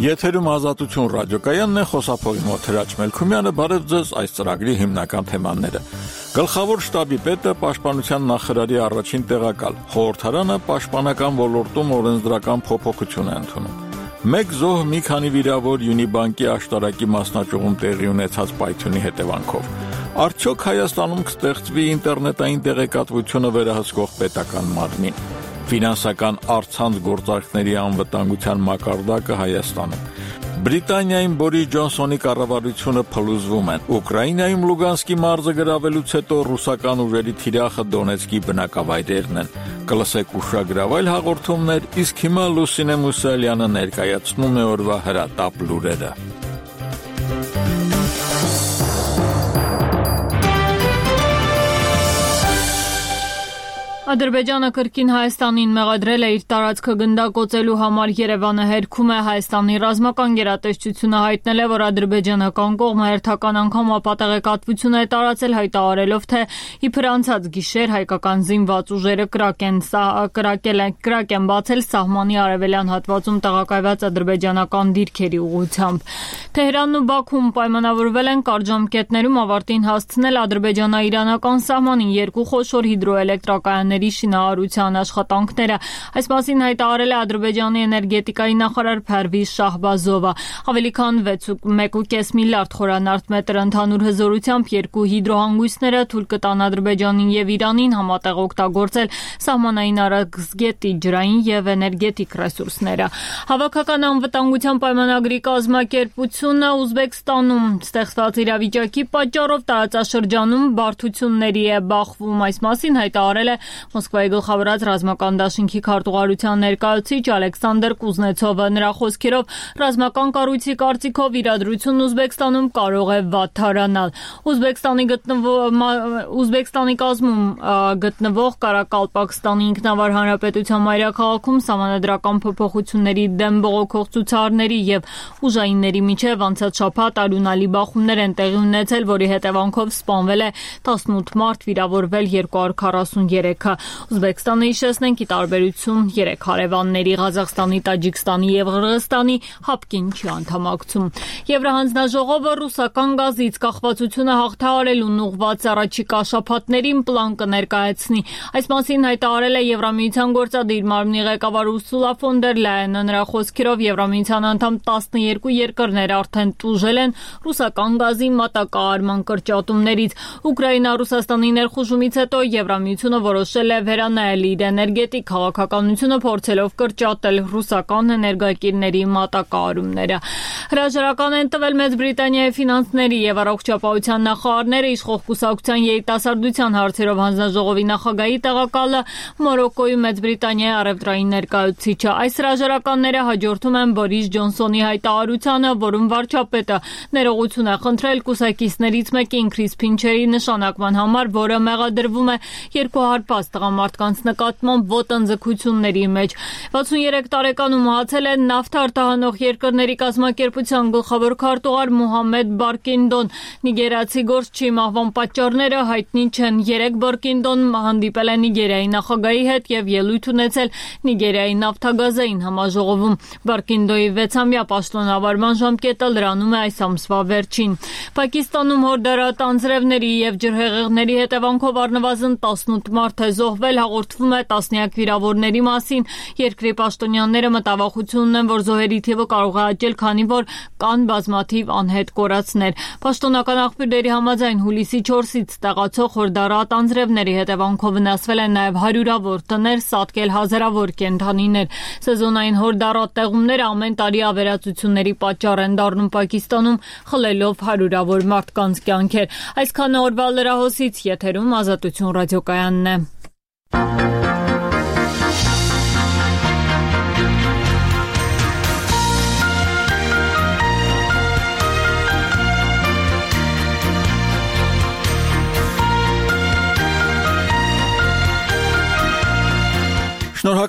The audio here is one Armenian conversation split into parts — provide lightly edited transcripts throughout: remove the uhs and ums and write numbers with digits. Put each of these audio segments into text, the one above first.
Եթերում Ազատություն ռադիոկայանն է, խոսափողի մոտ Հրաչ Մելքումյանը, բարև ձեզ այս ծրագրի հիմնական թեմաները։ Գլխավոր շտաբի պետը Պաշտպանության նախարարի առաջին տեղակալ, խորհրդարանը պաշտպանական ոլորտում օրենսդրական փոփոխություն է ընդունում։ Մեկ զոհ մի քանի վիրավոր Յունիբանկի աշտարակի մասնաճյուղում տեղի ունեցած պայթյունի հետևանքով։ Արդյոք Հայաստանում կստեղծվի ինտերնետային տեղեկատվությունը վերահսկող պետական մարմին։ Ֆինանսական առցանց գործարքների անվտանգության մակարդակը Հայաստանում։ Բրիտանիայում Բորիս Ջոնսոնի կառավարությունը փլուզվում են։ Ուկրաինայում Լուգանսկի մարզը գրավելուց հետո ռուսական ուժերի թիրախը Դոնեցկի բնակավայրերն են։ Կլսեք ուշագրավայլ հաղորդումներ, իսկ հիմա Լուսինե Մուսալյանը ներկայացնում է օրվա հրատապ լուրերը։ Ադրբեջանը կրկին Հայաստանին մեղադրել է իր տարածքը գնդակոծելու համար։ Երևանը հերքում է։ Հայաստանի ռազմական գերատեսչությունը հայտնել է, որ ադրբեջանական կողմը հերթական անգամ ապատեղեկատվություն է տարածել, հայտարարելով, թե իբր անցած գիշեր հայկական զինված ուժերը կրակ են բացել սահմանի արևելյան հատվածում տեղակայված ադրբեջանական դիրքերի ուղղությամբ։ Թեհրանն ու Բաքուն պայմանավորվել են կարճ ժամկետներում ավարտին հասցնել ադրբեջանա-իրանական սահմանին երկու խոշոր հիդրոէլեկտրակայանների շինարարության աշխատանքները։ Այս մասին հայտարարել է Ադրբեջանի էներգետիկայի նախարար Փարվիզ Շահբազովը։ Ավելի քան 1.5 միլիարդ խորանարդ ընդհանուր հզորությամբ երկու հիդրոհանգույցները թույլ կտան Ադրբեջանին եւ Իրանին համատեղ օգտագործել սահմանային արագզգետի ջրային եւ էներգետիկ ռեսուրսները։ Հավաքական անվտանգության պայմանագրի կազմակերպությունը Ուզբեկստանում ստեղծված իրավիճակի պատճառով տարածաշրջանում բարդությունների է բախվում։ Այս մասին հայտարարել է Մոսկվայի գլխավորած ռազմական դաշինքի քարտուղարության ներկայացուցիչ Ալեքսանդր Կուզնեցովը։ Նրա խոսքերով ռազմական կառույցի կարծիքով իրադրությունն Ուզբեկստանում կարող է վատթարանալ։ Ուզբեկստանի կազմում գտնվող Կարակալպակստանի ինքնավար հանրապետության մայրաքաղաքում սահմանադրական փոփոխությունների դեմ բողոքող ցուցարարների եւ ուժայինների միջև անցած շաբաթ արյունալի բախումներ են տեղի ունեցել, որի հետևանքով սպանվել է 18 մարդ, վիրավորվել 243-ը։ Ուզբեկստանը հիշեցնենք ի տարբերություն 3 հարևանների Ղազախստանի, Տաջիկստանի եւ Ղրղստանի ՀԱՊԿ-ին չի անդամակցում։ Եվրահանձնաժողովը ռուսական գազից կախվածությունը հաղթահարելուն ուղղված առաջիկա շաբաթներին պլան կներկայացնի։ Այս մասին հայտարարել է Եվրամիության գործադիր մարմնի ղեկավար Ուրսուլա ֆոն դեր Լայենը։ Նրա խոսքերով Եվրամիության անդամ 12 երկրներ արդեն տուժել են ռուսական գազի մատակարարման կրճատումներից։ Ուկրաինա-Ռուսաստանի ներխուժումից հետո Եվրամիությունը որոշել է վերանայել իր էներգետիկ քաղաքականությունը, փորձելով կրճատել ռուսական էներգակիրների մատակարարումները։ Հրաժարական են տվել Մեծ Բրիտանիայի ֆինանսների եւ առողջապահության նախարարները, իշխող կուսակցության երիտասարդության հարցերով հանձնաժողովի նախագահի տեղակալը, Մորոկոյում Մեծ Բրիտանիայի առևտրային ներկայացուցիչը։ Այս հրաժարականները հաջորդում են Բորիս Ջոնսոնի հայտարարությանը, որում վարչապետը ներողություն է խնդրել կուսակիցներից մեկին Քրիս Փինչերի նշանակման համար, որը մեղադրվում է 2 հարբած տղամարդկանց նկատմամբ ոտնձգությունների մեջ։ 63 տարեկանում մահացել է նավթ արտահանող երկրների կազմակերպության գլխավոր քարտուղար Մոհամեդ Բարկինդոն։ Նիգերիացի գործչի մահվան պատճառները հայտնի չեն։ 3 Բարկինդոն հանդիպել է Նիգերիայի նախագահի հետ եւ ելույթ ունեցել Նիգերիայի նավթագազային համաժողովում։ Բարկինդոյի 6-ամյա պաշտոնավարման ժամկետը լրանում է այս ամսվա վերջին։ Պակիստանում հորդարատ անձրևների եւ ջրհեղեղների հետևանքով առնվազն 18 մարդ է զոհվել, հաղորդվում է տասնյակ վիրավորների մասին։ Երկրի պաշտոնյաները մտավախություն ունեն, որ զոհերի թիվը կարող է աճել, քանի որ կան բազմաթիվ անհետ կորածներ։ Պաշտոնական աղբյուրների համաձայն հուլիսի 4-ից տեղացող հորդարատ անձրևների հետևանքով վնասվել են նաեւ հարյուրավոր տներ, սատկել հազարավոր կենդանիներ։ Սեզոնային հորդարատ տեղումները ամեն տարի ավերածությունների պատճառ են դառնում Պակիստանում, խլելով հարյուրավոր մարդկանց կյանքեր։ Այսքան օրվա լրահոսից եթերում Ազատություն ռադիոկայանն է։ Շնորհակալ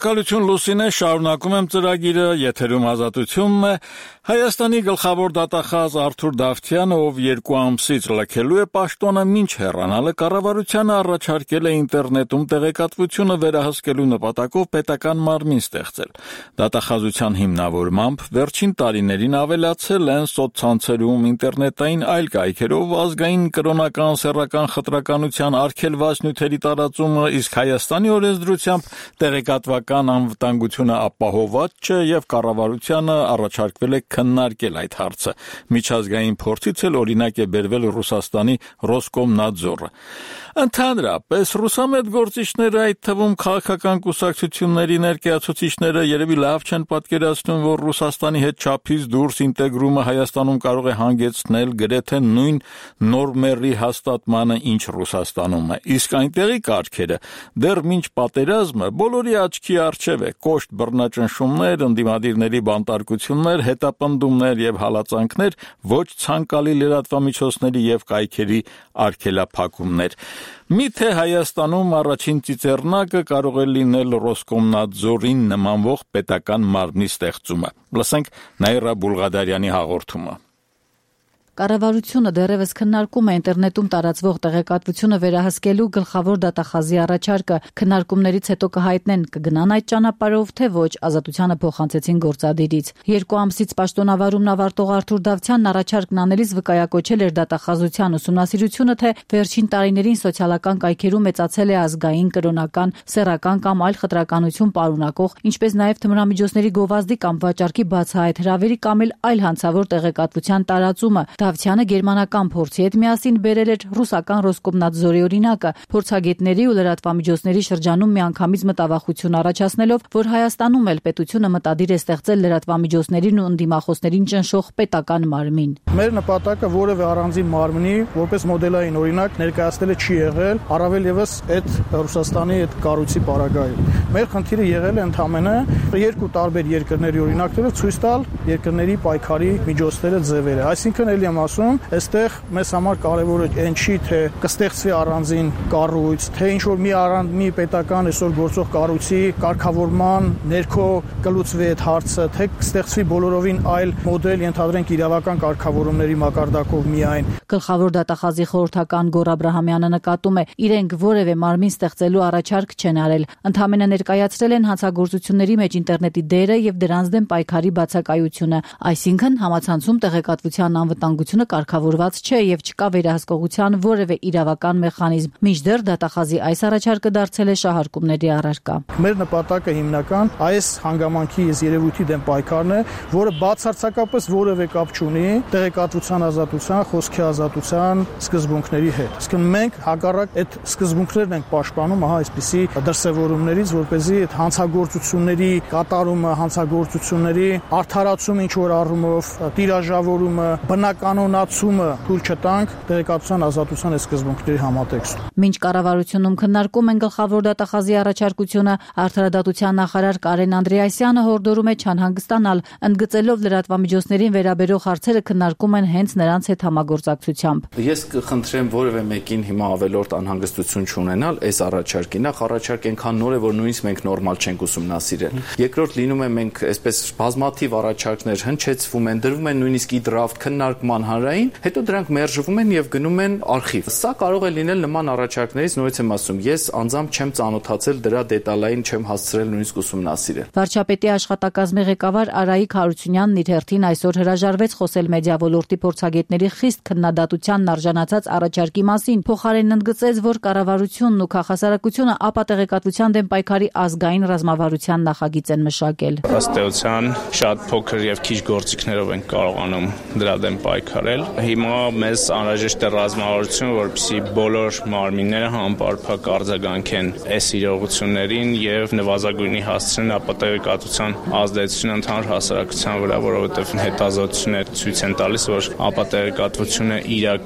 Շնորհակալություն Լուսինե, շարունակում եմ ծրագիրը, եթերում Ազատությունն է։ Հայաստանի գլխավոր դատախազ Արթուր Դավթյանը, ով 2 ամսից լքելու է պաշտոնը մինչ հեռանալը, կառավարությանը առաջարկել է ինտերնետում տեղեկատվությունը վերահսկելու նպատակով պետական մարմին ստեղծել։ Դատախազության հիմնավորմամբ վերջին տարիներին ավելացել են սոցցանցերում, ինտերնետային այլ կայքերով ազգային կրոնական սեռական խտրականության արգելված նյութերի տարածումը, իսկ Հայաստանի օրենսդրությամբ տեղեկատվական անվտանգությունը ապահոված չէ եւ կառավարությանը առաջարկվել է քննարկել այդ հարցը։ Միջազգային փորձից էլ օրինակ է բերվել Ռուսաստանի Ռոսկոմնadzorը։ Ընդհանրապես ռուսամետ գործիչները, այդ թվում քաղաքական կուսակցությունների ներկայացուցիչները երևի լավ չեն պատկերացնում, որ Ռուսաստանի հետ չափից դուրս ինտեգրումը Հայաստանում կարող է հանգեցնել գրեթե նույն նորմերի հաստատմանը, ինչ Ռուսաստանում է։ Իսկ այնտեղի կարգերը դեռ մինչ պատերազմը բոլորի աչքի առջև է՝ կոշտ բռնաճնշումներ, ընդդիմադիրների բանտարկություններ, հետապնդումներ եւ հալածանքներ, ոչ ցանկալի լրատվամիջոցների եւ կայքերի արգելափակումներ։ Միթե Հայաստանում առաջին ծիծեռնակը կարող է լինել Ռոսկոմնadzorին նմանվող պետական մարմնի ստեղծումը։ Լսենք Նաիրա Բուլղադարյանի հաղորդումը։ Կառավարությունը դեռևս քննարկում է ինտերնետում տարածվող տեղեկատվությունը վերահսկելու գլխավոր դատախազի առաջարկը։ Քննարկումներից հետո կհայտնեն կգնան այդ ճանապարհով, թե ոչ, Ազատությանը փոխանցեցին գործադիրից։ 2 ամսից պաշտոնավարումն ավարտող Արթուր Դավթյանն առաջարկն անելիս վկայակոչել էր դատախազության ուսումնասիրությունը, թե վերջին տարիներին սոցիալական կայքերում մեծացել է ազգային, կրոնական, սեռական կամ այլ խտրականություն պարունակող, ինչպես նաև թմրամիջոցների գովազդի կամ վաճառքի բացահայտ հրավերի կամ այլ հանցավոր տեղեկատվության տարածումը։ Դավթյանը գերմանական փորձի հետ միասին բերել էր ռուսական Ռոսկոմնadzorի օրինակը, փորձագետների ու լրատվամիջոցների շրջանում միանգամից մտավախություն առաջացնելով, որ Հայաստանում էլ պետությունը մտադիր է ստեղծել լրատվամիջոցներին ու ընդդիմախոսներին ճնշող պետական մարմին։ Մեր նպատակը որևէ առանձին մարմնի որպես մոդելային օրինակ ներկայացնելը չի եղել, առավել եւս այդ Ռուսաստանի այդ կառույցի պարագայում։ Մեր խնդիրը եղել է ընդհանրապես 2 տարբեր երկրների օրինակները ցույց տալ երկրների պայքարի միջոցները, ձևերը։ Այսինքն էլի եմ ասում, այստեղ մեզ համար կարևորը այն չի, թե կստեղծվի առանձին կառույց, թե ինչ որ մի պետական այսօր գործող կառույցի կարգավորման ներքո կլուծվի այդ հարցը, թե կստեղծվի բոլորովին այլ մոդել, ենթադրենք իրավական կարգավորումների մակարդակով միայն։ Գլխավոր դատախազի խորհրդական Գոռ Աբրահամյանը նկատում է, իրենք որևէ մարմին ստեղծելու առաջարկ չեն արել, ընդհանրապես ներկայացրել են հանցագործությունների մեջ ինտերնետի դերը եւ դրանց դեմ պայքարի բացակայությունը, այսինքն համացանցում տեղեկատվության անվտանգությունը կարգավորված չէ եւ չկա վերահսկողության որևէ իրավական մեխանիզմ։ Մինչդեռ դատախազի այս առաջարկը դարձել է շահարկումների առարկա։ Մեր նպատակը հիմնական այս հանգամանքի երևույթի դեմ պայքարն է, որը բացարձակապես որևէ կապ չունի տեղեկատվության ազատության, խոսքի ազատության սկզբունքների հետ։ Իսկ մենք հակառակ այդ սկզբունքներն ենք պաշտպանում այսպիսի դրսևորումներից, որպեսզի այդ հանցագործությունների կատարումը, հանցագործությունների արդարացումը ինչ որ առումով, տիրաժավորումը, բնականոնացումը թույլ չտանք տեղեկատվության ազատության սկզբունքների համատեքստում։ Մինչ կառավարությունում քննարկում են գլխավոր դատախազի առաջարկությունը, Արդարադատության նախարար Կարեն Անդրեասյանը հորդորում է չանհանգստանալ, ընդգծելով լրատվամիջոցներին վերաբերող հարցերը քննարկում են հենց նրանց հետ համագործակցությամբ։ Ես կխնդրեմ որևէ մեկին հիմա ավելորդ անհանգստություն չունենալ այս առաջարկի։ Նախ առաջարկ այնքան նոր է, որ նույնիսկ մենք նորմալ չենք ուսումնասիրել։ Երկրորդ լինում է մենք այսպես բազմաթիվ առաջարկներ հնչեցվում են, դրվում են նույնիսկ դրաֆտ քննարկման հանրային, հետո դրանք մերժվում են եւ գնում են արխիվ։ Սա կարող է լինել նման առաջարկներից, նորից եմ ասում, ես անձամբ չեմ ծանոթացել դրա դետալային, չեմ հասցրել նույնիսկ ուսումնասիրել։ Վարչապետի աշխատակազմի ղեկավար Արայիկ Հարությունյանն իր հերթին այսօր հրաժարվեց խոսել մեդիա ոլորտի փորձագետների խիստ քննադատությանն արժանացած առաջարկի մասին։ Փոխարենն ընդգծեց, որ կառավարությունն ու քաղաքասարակությունը ապատեղեկատվության դեմ պայքարի ազգային ռազմավարության նախագիծ են մշակել։ Ըստ էության շատ փոքր եւ քիչ գործիքներով են կարողանում դրա դեմ պայքարել։ Հիմա մեզ անհրաժեշտ է ռազմավարություն, որպեսզի բոլոր մարմինները համապարփակ արձագանքեն այս իրողություններին եւ նվազագույնի հասցնեն ապատեղեկատվության ազդեցությունը ընդհանուր հասարակության վրա, որովհետեւ հետազոտությունները ցույց են տալիս, որ ապատեղեկատվությունը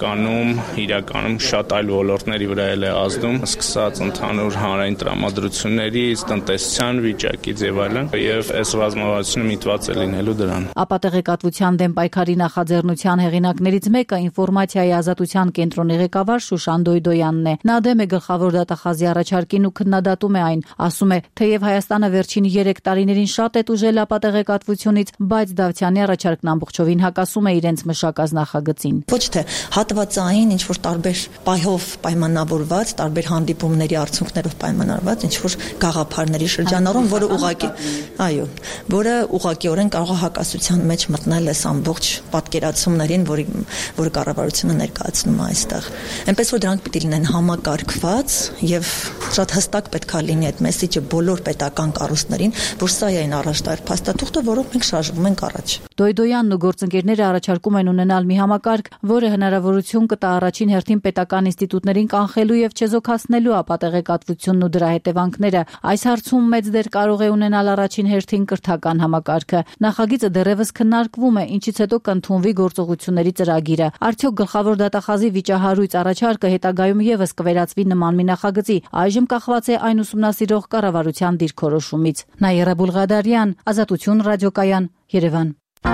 իրականում շատ այլ ոլորտների վրա է ազդում, սկսած ընդհանուր հանրային տրամադրություններից, տնտեսության վիճակից եւ այլն, եւ այս ռազմավարությունը միտված է լինելու դրան։ Ապատեղեկատվության դեմ պայքարի նախաձեռնության հեղինակներից մեկը Ինֆորմացիայի ազատության կենտրոնի ղեկավար Շուշան Դոյդոյանն է։ Նա դեմ է գլխավոր դատախազի առաջարկին ու քննադատում է այն, ասում է, թեև Հայաստանը վերջին 3 տարիներին շատ է տուժել ապատեղեկատվությունից, բայց Դավթյանի առաջարկն ամբողջովին հակասում է իրենց մշակած նախագծին։ Ոչ թե հատվածային ինչ-որ տարբեր պայով պայմանավորված, տարբեր հանդիպումների արդյունքներով պայմանավորված ինչ-որ գաղափարների շրջանառում, որը ուղղակիորեն կարող է հակասության մեջ մտնել այս ամբողջ պատկերացումներին, որը կառավարությունը ներկայացնում է այստեղ։ Այնպես որ դրանք պիտի լինեն համակարգված եւ շատ հստակ պետքա լինի այդ մեսիջը բոլոր պետական կառույցներին, որ սա է այն առաջտար փաստաթուղթը, որով մենք շարժվում ենք առաջ։ Դոյդոյանն ու գործընկերները առաջարկում են ունենալ մի համակարգ, որը հնարավորություն կտա առաջին հերթին պետական ինստիտուտներին կանխելու եւ չեզոքացնելու ապատեղեկատվությունն ու դրա հետևանքները։ Այս հարցում մեծ դեր կարող է ունենալ առաջին հերթին կրթական համակարգը։ Նախագիծը դեռևս քննարկվում է, ինչից հետո կընդունվի գործողությունների ծրագիրը։ Արդյոք գլխավոր դատախազի վիճահարույց առաջարկը հետագայում եւս կվերածվի նման մի նախագծի։ Այժմ կախված է այն ուսումնասիրող կառավարության դիրքորոշումից։ Նաիրա Բուլղադարյան, Ազատություն ռադիոկայան, Երևան։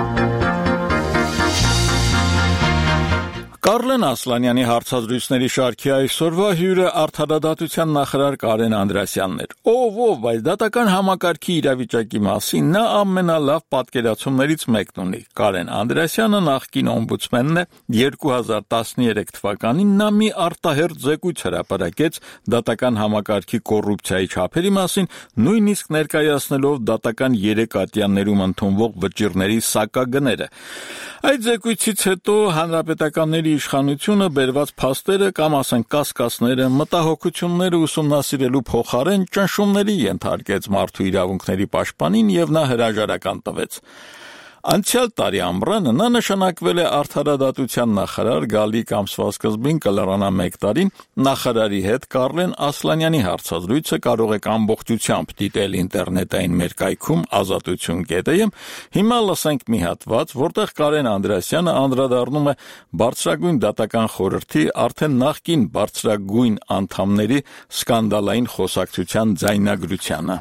Կարլեն Ասլանյանի հարցազրույցների շարքի այսօրվա հյուրը արդարադատության նախարար Կարեն Անդրեասյանն էր։ Բայց դատական համակարգի իրավիճակի մասին նա ամենալավ պատկերացումներից մեկն ունի։ Կարեն Անդրեասյանը նախկին օմբուդսմենն է, 2013 թվականին նա մի արտահերթ զեկույց հրապարակեց դատական համակարգի կոռուպցիայի չափերի մասին, նույնիսկ ներկայացնելով դատական երեկատյաններում ընդունվող վճիռների սակագները։ Այդ զեկույցից հետո հանրապետականների իշխանությունը բերված փաստերը կամ ասենք կասկածները, մտահոգությունները ուսումնասիրելու փոխարեն ճնշումների ենթարկեց մարդու իրավունքների պաշտպանին եւ նա հրաժարական տվեց։ Անցյալ տարի ամռանը նա նշանակվել է արդարադատության նախարար, գալիք ամսվա սկզբին կլրանա 1 տարին, նախարարի հետ Կարլեն Ասլանյանի հարցազրույցը կարող եք ամբողջությամբ դիտել ինտերնետային մեր կայքում azatutun.am։ Հիմա լսենք մի հատված, որտեղ Կարեն Անդրեասյանը անդրադառնում է բարձրագույն դատական խորհրդի արդեն նախկին բարձրագույն անդամների սկանդալային խոսակցության ձայնագրությանը։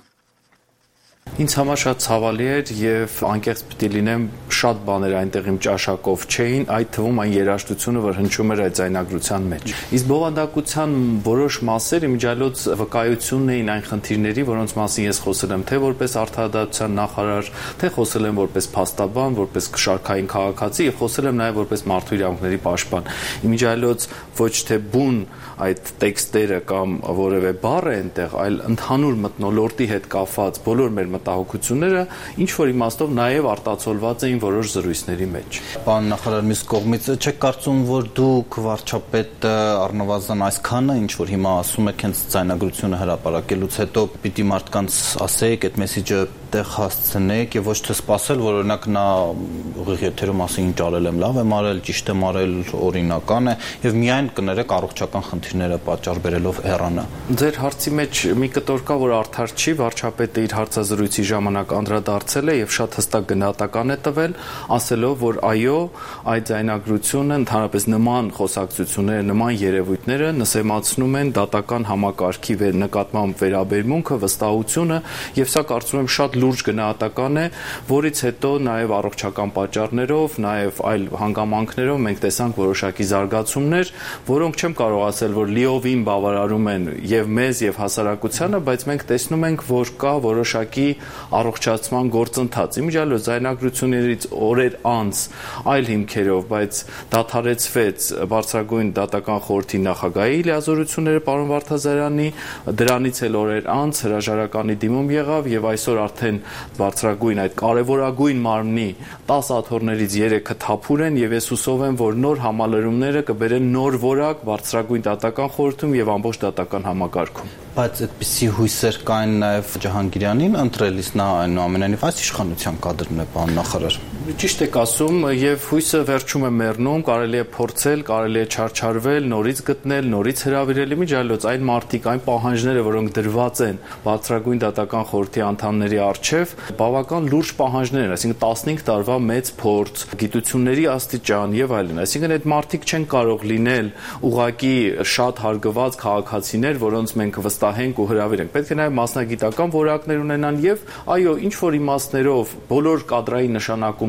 Ինձ համար շատ ցավալի էր եւ անկեղծ պիտի լինեմ, շատ բաներ այնտեղ իմ ճաշակով չէին, այդ թվում այն երաժշտությունը, որ հնչում էր այդ ձայնագրության մեջ։ Իսկ բովանդակության որոշ մասեր իմիջիալոց վկայությունն էին այն խնդիրների, որոնց մասին ես խոսել եմ թե որպես արդարադատության նախարար, թե խոսել եմ որպես փաստաբան, որպես շարքային քաղաքացի եւ խոսել եմ նաեւ որպես մարդու իրավունքների պաշտպան։ Իմիջիալոց ոչ թե բուն այդ տեքստերը կամ որևէ բառ է այնտեղ, այլ ընդհանուր մթնոլորտի հետ կապված բոլոր մեր մտահոգությունները ինչ որ իմաստով նաև արտացոլված էին որոշ զրույցների մեջ։ Պարոն նախարար, մյուս կողմից չեք կարծում, որ դուք վարչապետը առնվազն այսքանը ինչ որ հիմա ասում եք հենց ձայնագրությունը հրապարակելուց հետո պիտի մարդկանց ասեք այդ մեսիջը տեղ հասցնեք եւ ոչ թե սпасել, որ օրինակ նա ուղիղ եթերում ասի ինչ արել եմ, լավ եմ արել, ճիշտ եմ արել, օրինական է եւ միայն կներեք առողջական խնդիրները պատճառ բերելով հեռանա։ Ձեր հարցի մեջ մի կտոր կա, որ արդար չի, վարչապետը իր հարցազրույցի ժամանակ անդրադարձել է եւ շատ հստակ գնահատական է տվել, ասելով, որ այո, այդ ձայնագրությունը ընդհանրապես նման խոսակցությունները, նման երևույթները նսեմացնում են դատական համակարգի նկատմամբ վերաբերմունքը, վստահությունը եւ սա կարծում եմ շատ լուրջ գնահատական է, որից հետո նաև առողջական պատճառներով, նաև այլ հանգամանքներով մենք տեսանք որոշակի զարգացումներ, որոնք չեմ կարող ասել, որ լիովին բավարարում են եւ մեզ եւ հասարակությանը, բայց մենք տեսնում ենք, որ կա որոշակի առողջացման գործընթաց։ Իմիջիալոց ձայնագրություններից օրեր անց այլ հիմքերով, բայց դադարեցվեց բարձրագույն դատական խորհրդի նախագահի լիազորությունները պարոն Վարդազարյանի, դրանից էլ օրեր անց հրաժարականի դիմում եղավ եւ այսօր արդեն բարձրագույն այդ կարևորագույն մարմնի 10 աթոռներից 3-ը թափուր են եւ ես հուսով եմ, որ նոր համալրումները կբերեն նոր որակ բարձրագույն դատական խորհրդում եւ ամբողջ դատական համակարգում։ Բայց այդպիսի հույսեր կային նաև Ջահանգիրյանին ընտրելիս նա այնուամենայնիվ այս իշխանության կադրն է, պարոն նախարար։ Ճիշտ եք ասում, եւ հույսը վերջում է մեռնում, կարելի է փորձել, կարելի է չարչարվել, նորից գտնել, նորից հրավիրել իմիջիալոց այն մարտիկ, այն պահանջները, որոնք դրված են բարձրագույն դատական խորհրդի անդամների առջև, բավական լուրջ պահանջներ են, այսինքն 15 տարվա մեծ փորձ, գիտությունների աստիճան եւ այլն, այսինքն այդ մարտիկ չեն կարող լինել ուղղակի շատ հարգված քաղաքացիներ, որոնց մենք վստահենք ու հրավիրենք։ Պետք է նաև մասնագիտական որակներ ունենան եւ այո, ինչ որ իմաստներով բոլոր կադրային նշանակումները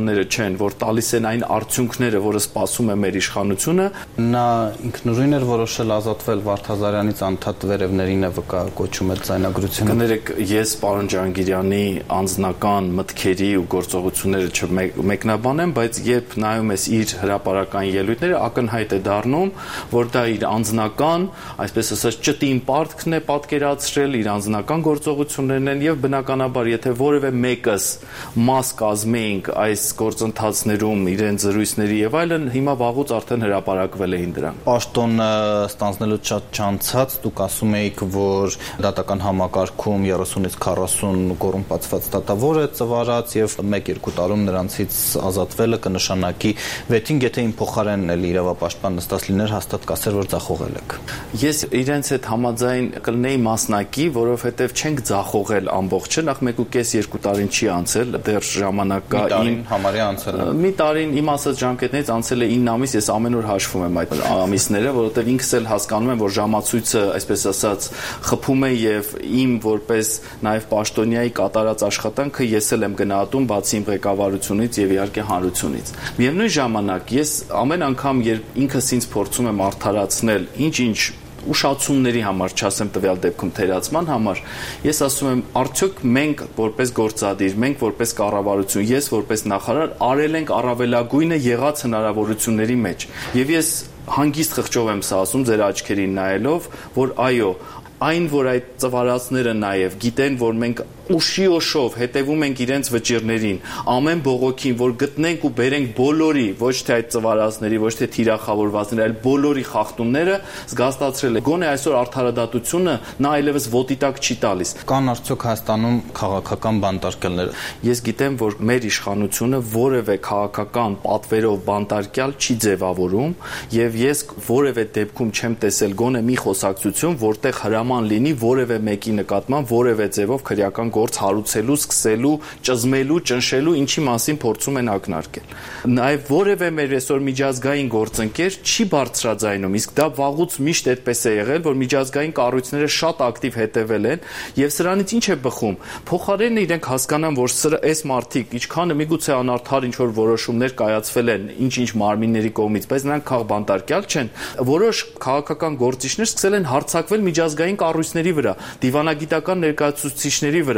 իրավաբանները չեն, որ տալիս են այն արդյունքները, որը սպասում է մեր իշխանությունը։ Նա ինքնուրույն էր որոշել ազատվել Վարդազարյանից, անդադ վերևներին է վկա կոչում այդ ձայնագրությունը։ Կներեք, ես պարոն Ջհանգիրյանի անձնական մտքերի ու գործողությունները չմեկնաբանեմ, բայց երբ նայում ես իր հրապարական ելույթները, ակնհայտ է դառնում, որ դա իր անձնական, այսպես ասած, ճտին պարտքն է պատկերացրել, իր անձնական գործողություններն են եւ բնականաբար, եթե որևէ մեկս մաս կազմեինք այս գործընթացներում, իրեն զրույցների եւ այլն, հիմա վաղուց արդեն հրապարակվել էին դրանք։ Պաշտոնը ստանձնելու շատ չանցած դուք ասում էիք, որ դատական համակարգում 30-ից 40 կոռումպացված դատավոր է ծվարած եւ 1-2 տարում նրանցից ազատվելը կնշանակի վեթինգ, եթե իմ փոխարենն էլ իրավապաշտպան նստած լիներ, հաստատ կասեր, որ ձախողել եք։ Ես իրենց հետ համաձայն կլինեի մասնակի, որովհետեւ չենք ձախողել ամբողջը, նախ 1.5-2 տարին չի անցել, դեռ ժամանակ կա։ Համարյա անցել է։ Մի տարին իմ ասած ժամկետներից անցել է 9 ամիս, ես ամեն օր հաշվում եմ այդ ամիսները, որովհետեւ ինքս էլ հասկանում եմ, որ ժամացույցը, այսպես ասած, խփում է եւ իմ որպես նաեւ պաշտոնյայի կատարած աշխատանքը ես էլ եմ գնահատում բացի իմ ղեկավարությունից եւ իհարկե հանրությունից։ Միևնույն ժամանակ ես ամեն անգամ երբ ինքս ինձ փորձում եմ արդարացնել ինչ-ինչ ուշացումների համար, չասեմ տվյալ դեպքում թերացման համար, ես ասում եմ, արդյոք մենք որպես գործադիր, մենք որպես կառավարություն, ես որպես նախարար արել ենք առավելագույնը եղած հնարավորությունների մեջ։ Եվ ես հանգիստ խղճով եմ սա ասում ձեր աչքերին նայելով, որ այո, այն, որ այդ ծվարածները նաև գիտեն, որ մենք ուշիոշով հետևում ենք իրենց վճիռներին, ամեն բողոքին, որ գտնենք ու բերենք բոլորի, ոչ թե այդ ծվարածների, ոչ թե թիրախավորվածների, այլ բոլորի խախտումները, զգաստացրել է։ Գոնե այսօր արդարադատությունը նա այլևս ոտի տակ չի տալիս։ Կան արդյոք Հայաստանում քաղաքական բանտարկելներ։ Ես գիտեմ, որ մեր իշխանությունը որևէ քաղաքական պատվերով բանտարկյալ չի ձևավորում, եւ ես որևէ դեպքում չեմ տեսել գոնե մի խոսակցություն, որտեղ հրաման լինի որևէ մեկի նկատմամբ որևէ ձևով քրեական գործ հարուցելու, սկսելու, ճզմելու, ճնշելու, ինչի մասին փորձում են ակնարկել։ Նաև որևէ մեր այսօր միջազգային գործընկեր չի բարձրաձայնում, իսկ դա վաղուց միշտ այդպես է եղել, որ միջազգային կառույցները շատ ակտիվ հետևել են, եւ սրանից ինչ է բխում։ Փոխարենը իրենք հասկանան, որ այս մարդիկ ինչքանը միգուցե անարդար ինչ-որ որոշումներ կայացվել են ինչ-ինչ մարմինների կողմից, բայց նրանք քաղբանտարկյալ չեն, որոշ քաղաքական գործիչներ սկսել են հարձակվել միջազգային կառույցների վրա, դիվանագիտական ներկայացուցիչների վրա։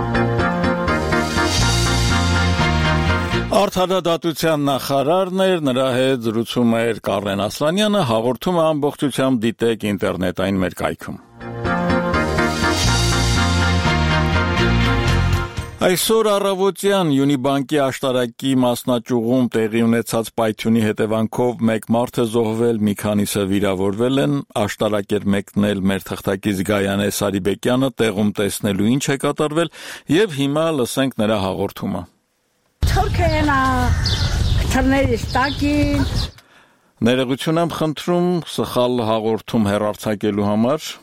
Արդարադատության նախարարն էր, նրա հետ զրուցում էր Կարեն Ասլանյանը, հաղորդումը ամբողջությամբ դիտեք ինտերնետային մեր կայքում։ Այսօր առավոտյան Յունիբանկի աշտարակի մասնաճյուղում տեղի ունեցած պայթյունի հետևանքով մեկ մարդ է զոհվել, մի քանիսը վիրավորվել են, աշտարակ էր մեկնել մեր թղթակից Գայանե Սարիբեկյանը, տեղում տեսնելու ինչ է կատարվել, եւ հիմա լսենք նրա հաղորդումը։ Ներողություն եմ խնդրում սխալ հաղորդում հեռարձակելու համար։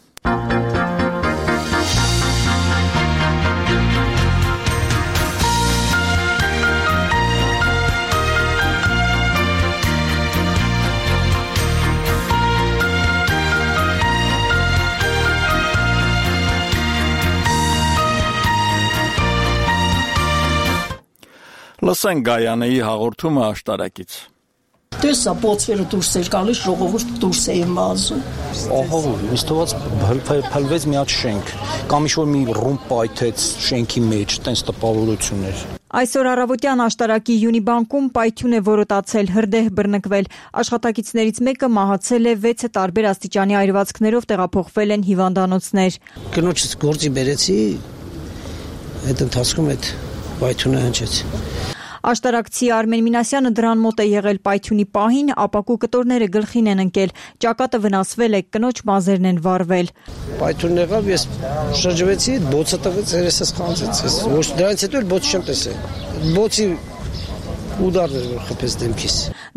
Լսենք Գայանեի հաղորդումը աշտարակից։ Տեսա փոցերը դուրս էր գալիս, ժողովուրդ դուրս էին մազում։ Ահա, ինձ թվաց փլվեց մի հատ շենք, կամ ինչ-որ մի ռումբ պայթեց շենքի մեջ, տենց տպավորություն էր։ Այսօր առավոտյան աշտարակի Յունիբանկում պայթյուն է որոտացել, հրդեհ բռնկվել։ Աշխատակիցներից մեկը մահացել է, 6-ը տարբեր աստիճանի այրվածքներով տեղափոխվել են հիվանդանոցներ։ Կնոջից գործի բերեցի, այդ ընթացքում այդ պայթյունը հնչեց։ Աշտարակցի Արմեն Մինասյանը դրան մոտ է եղել պայթյունի պահին, ապակու կտորները գլխին են ընկել, ճակատը վնասվել է, կնոջ մազերն են վառվել։ Պայթյունն եղավ, ես շրջվեցի, բոցը տվեց, երեսս խանձեց, ոչ դրանից հետո էլ բոց չեմ տեսել։ Բոցի ուդարներ որ խփեց դեմքիս։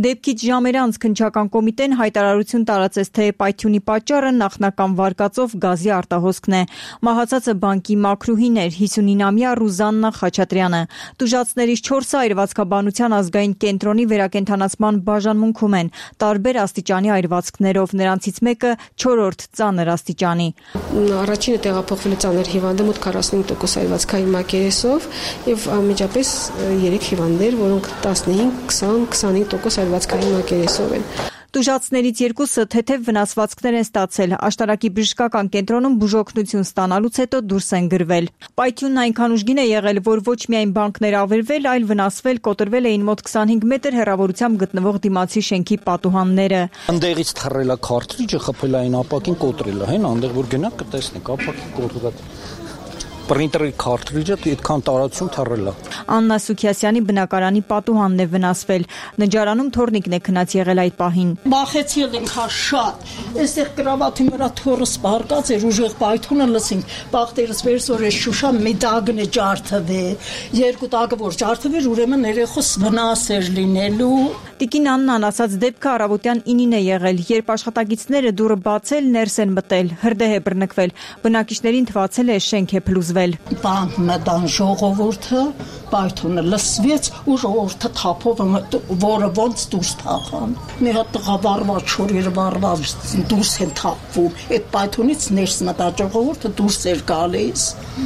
Դեպքից ժամեր անց քննչական կոմիտեն հայտարարություն տարածեց, թե պայթյունի պատճառը նախնական վարկածով գազի արտահոսքն է։ Մահացածը բանկի մաքրուհին էր, 59-ամյա Ռուզաննա Խաչատրյանը։ Տուժածներից 4-ը այրվածքաբանության ազգային կենտրոնի վերակենդանացման բաժանմունքում են, տարբեր աստիճանի այրվածքներով, նրանցից մեկը 4-րդ ծանր աստիճանի։ Առաջինը տեղափոխվել է ծանր հիվանդը մոտ 45% այրվածքային մակերեսով եւ անմիջապես 3 հիվանդներ, որոնք 15, 20, 25% այրվածքային մակերեսով են։ Տուժածներից 2-ը թեթև վնասվածքներ են ստացել, աշտարակի բժշկական կենտրոնում բուժօգնություն ստանալուց հետո դուրս են գրվել։ Պայթյունն այնքան ուժգին է եղել, որ ոչ միայն բանկներ ավերվել, այլ վնասվել, կոտրվել էին մոտ 25 մետր հեռավորությամբ գտնվող դիմացի շենքի պատուհանները։ Այնտեղից թռել է քարտրիջը, խփել այն ապակին, կոտրել է, հեն, այնտեղ որ գնաք կտեսնեք, ապակին կոտրել։ Պրինտերի քարտրիջը այդքան տարածություն թռել է։ Աննա Սուքիասյանի բնակարանի պատուհանն է վնասվել։ Նջարանում թորնիկն է քնած եղել այդ պահին։ Բախեցել ենք շատ։ Այստեղ կրավաթի վրա թորս բարկած էր, ուժեղ պայթյունը լսինք։ Բախտերս վերսոր է Շուշա մի դագն է ջարդվե։ Երկու դագը որ ջարդվեր, ուրեմն երեխոս վնաս էր լինելու։ Տիկին Աննան ասաց դեպքը առավոտյան 9-ին է եղել, երբ աշխատակիցները դուռը բացել, ներս են մտել, հրդեհ է բռնկվել։ Բնակիչներին թվացել է շենք է փլուզվել։ Բանկ մտան ժողովուրդը, պայթյունը լսվեց ու ժողովուրդը թափով որը ոնց դուրս թափան։ Մի հատ տղա վառված շորեր վառված դուրս են թափվում։ Այդ պայթյունից ներս մտա ժողովուրդը դուրս էր գալիս։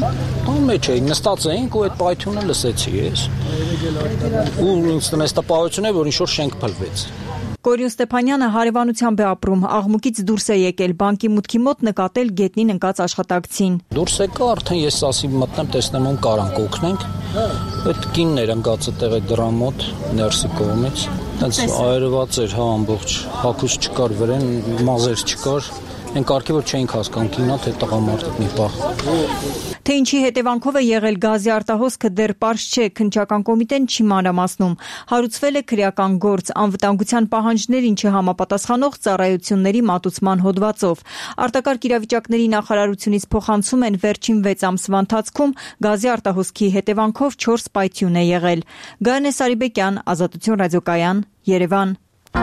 Մեջ էի նստած էինք ու այդ պայթյունը լսեցի ես։ Ու ինձ տնես տպավորություն է, որ ինչ-որ շենք փլվեց։ Կորյուն Ստեփանյանը հարևանությամբ է ապրում, աղմուկից դուրս է եկել, բանկի մուտքի մոտ նկատել գետնին ընկած աշխատակցին։ Դուրս եկա, արդեն ես ասի մտնեմ, տեսնեմ ում կարանք օգնենք։ Այդ կինն էր ընկած այդտեղ այդ դրան մոտ, ներսի կողմից։ Այդպես այրված էր, հա, ամբողջ, հագուց չկար վրան, մազեր չկար։ Այն կարգի որ չէինք հասկանում կինա թե տղամարդը մի պահ։ Թե ինչի հետևանքով է եղել գազի արտահոսքը դեռ պարզ չէ, քննչական կոմիտեն չի մանրամասնում։ Հարուցվել է քրեական գործ անվտանգության պահանջներին չհամապատասխանող ծառայությունների մատուցման հոդվածով։ Արտակարգ իրավիճակների նախարարությունից փոխանցում են վերջին 6 ամսվա ընթացքում գազի արտահոսքի հետևանքով 4 պայթյուն է եղել։ Գայանե Սարիբեկյան, Ազատություն ռադիոկայան, Երևան։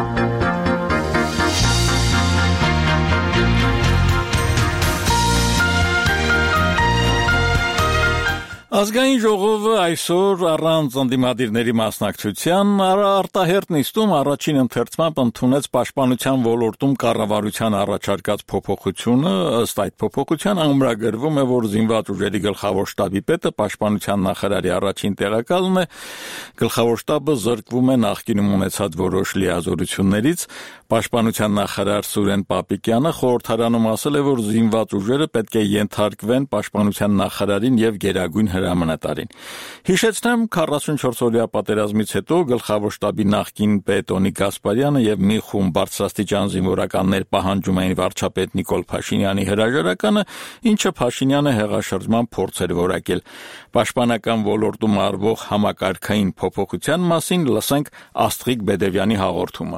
Ազգային ժողովը այսօր առանց ընդդիմադիրների մասնակցության արտահերտ նիստում առաջին ընթերցմամբ ընդունեց պաշտպանության ոլորտում կառավարության առաջարկած փոփոխությունը, ըստ այդ փոփոխության ամրագրվում է, որ զինված ուժերի գլխավոր շտաբի պետը պաշտպանության նախարարի առաջին տեղակալն է, գլխավոր շտաբը զրկվում է նախկինում ունեցած որոշ լիազորություններից, պաշտպանության նախարար Սուրեն Պապիկյանը խորհրդարանում ասել է, որ զինված ուժերը պետք է ենթարկվեն պաշտպանության նախարարին եւ գերագույն հրամանատարին։ Հիշեցնեմ 44-օրյա պատերազմից հետո գլխավոր շտաբի նախկին պետ Օնիկ Գասպարյանը եւ մի խումբ բարձրաստիճան զինվորականներ պահանջում էին վարչապետ Նիկոլ Փաշինյանի հրաժարականը, ինչը Փաշինյանը հեղաշրջման փորձ էր որակել։ Պաշտպանական ոլորտում արվող համակարգային փոփոխության մասին լսենք Աստղիկ Բեդևյանի հաղորդումը։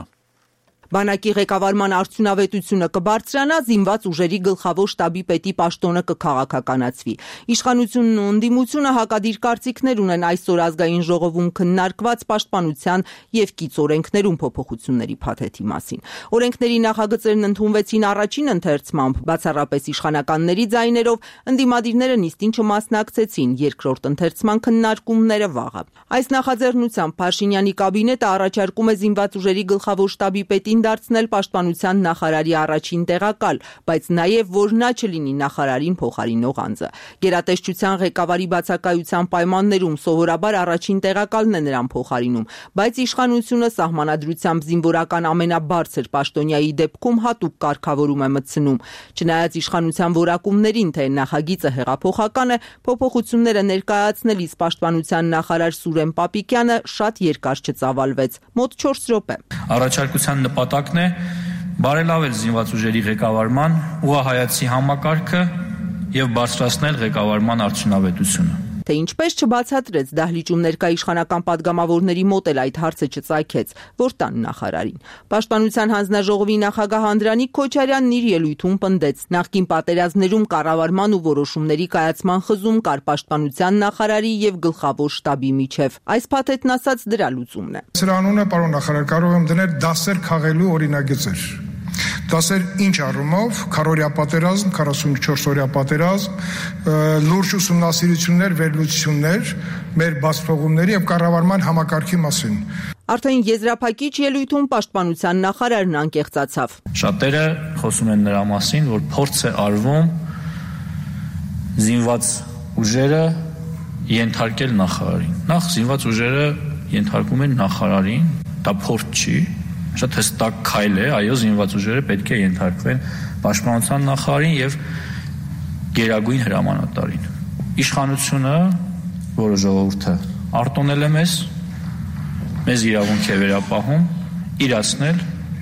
Բանակի ղեկավարման արդյունավետությունը կբարձրանա, զինված ուժերի գլխավոր շտաբի պետի պաշտոնը կքաղաքականացվի։ Իշխանությունն ու ընդդիմությունը հակադիր կարծիքներ ունեն այսօր ազգային ժողովում քննարկված պաշտպանության եւ կից օրենքներում փոփոխությունների փաթեթի մասին։ Օրենքների նախագծերն ընդունվեցին առաջին ընթերցմամբ, բացառապես իշխանականների ձայներով, ընդդիմադիրները նիստին չմասնակցեցին, երկրորդ ընթերցման քննարկումները վաղը։ Այս նախաձեռնությամբ Փաշինյանի կաբինետը առաջարկում է զինված ուժերի գլխավոր շտաբի պետին դարձնել պաշտպանության նախարարի առաջին տեղակալ, բայց նաև որ նա չլինի նախարարին փոխարինող անձը։ Գերատեսչության ղեկավարի բացակայության պայմաններում սովորաբար առաջին տեղակալն է նրան փոխարինում, բայց իշխանությունը սահմանադրությամբ զինվորական ամենաբարձր պաշտոնյայի դեպքում հատուկ կարգավորում է մտցնում։ Չնայած իշխանության որակումներին, թե նախագիծը հեղափոխական է, փոփոխությունները ներկայացնելիս պաշտպանության նախարար Սուրեն Պապիկյանը շատ երկար չծավալվեց, մոտ 4 րոպե։ Առաջարկության նպատակն է բարելավել զինված ուժերի ղեկավարման ուղղահայացի համակարգը եւ բարձրացնել ղեկավարման արդյունավետությունը։ Թե ինչպես չբացատրեց դահլիճում ներկա իշխանական падգամավորների մոտ էլ այդ հարցը չծագեց, որ տան նախարարին։ Պաշտպանության հանձնաժողովի նախագահ Անդրանիկ Քոչարյանն իր ելույթում պնդեց. նախկին պատերազմներում կառավարման ու որոշումների կայացման խզում կար պաշտպանության նախարարի եւ գլխավոր շտաբի միջև։ Այս փաթեթն ասած դրա լուծումն է։ Սրա անունը, պարոն նախարար, կարող եմ դնել դասեր քաղելու օրինագծեր։ Դասեր ինչ առումով, քառօրյա պատերազմ, 44-օրյա պատերազմ, լուրջ ուսումնասիրություններ, վերլուծություններ, մեր բացթողումների եւ կառավարման համակարգի մասին։ Արդեն եզրափակիչ ելույթում պաշտպանության նախարարն անկեղծացավ։ Շատերը խոսում են նրա մասին, որ փորձ է արվում զինված ուժերը ենթարկել նախարարին։ Նախ զինված ուժերը ենթարկում են նախարարին, դա փորձ չի, շատ հստակ քայլ է, այո, զինված ուժերը պետք է ենթարկվեն պաշտպանության նախարարին եւ գերագույն հրամանատարին։ Իշխանությունը, որը ժողովուրդը արտոնել է մեզ իրավունք է վերապահում իրացնել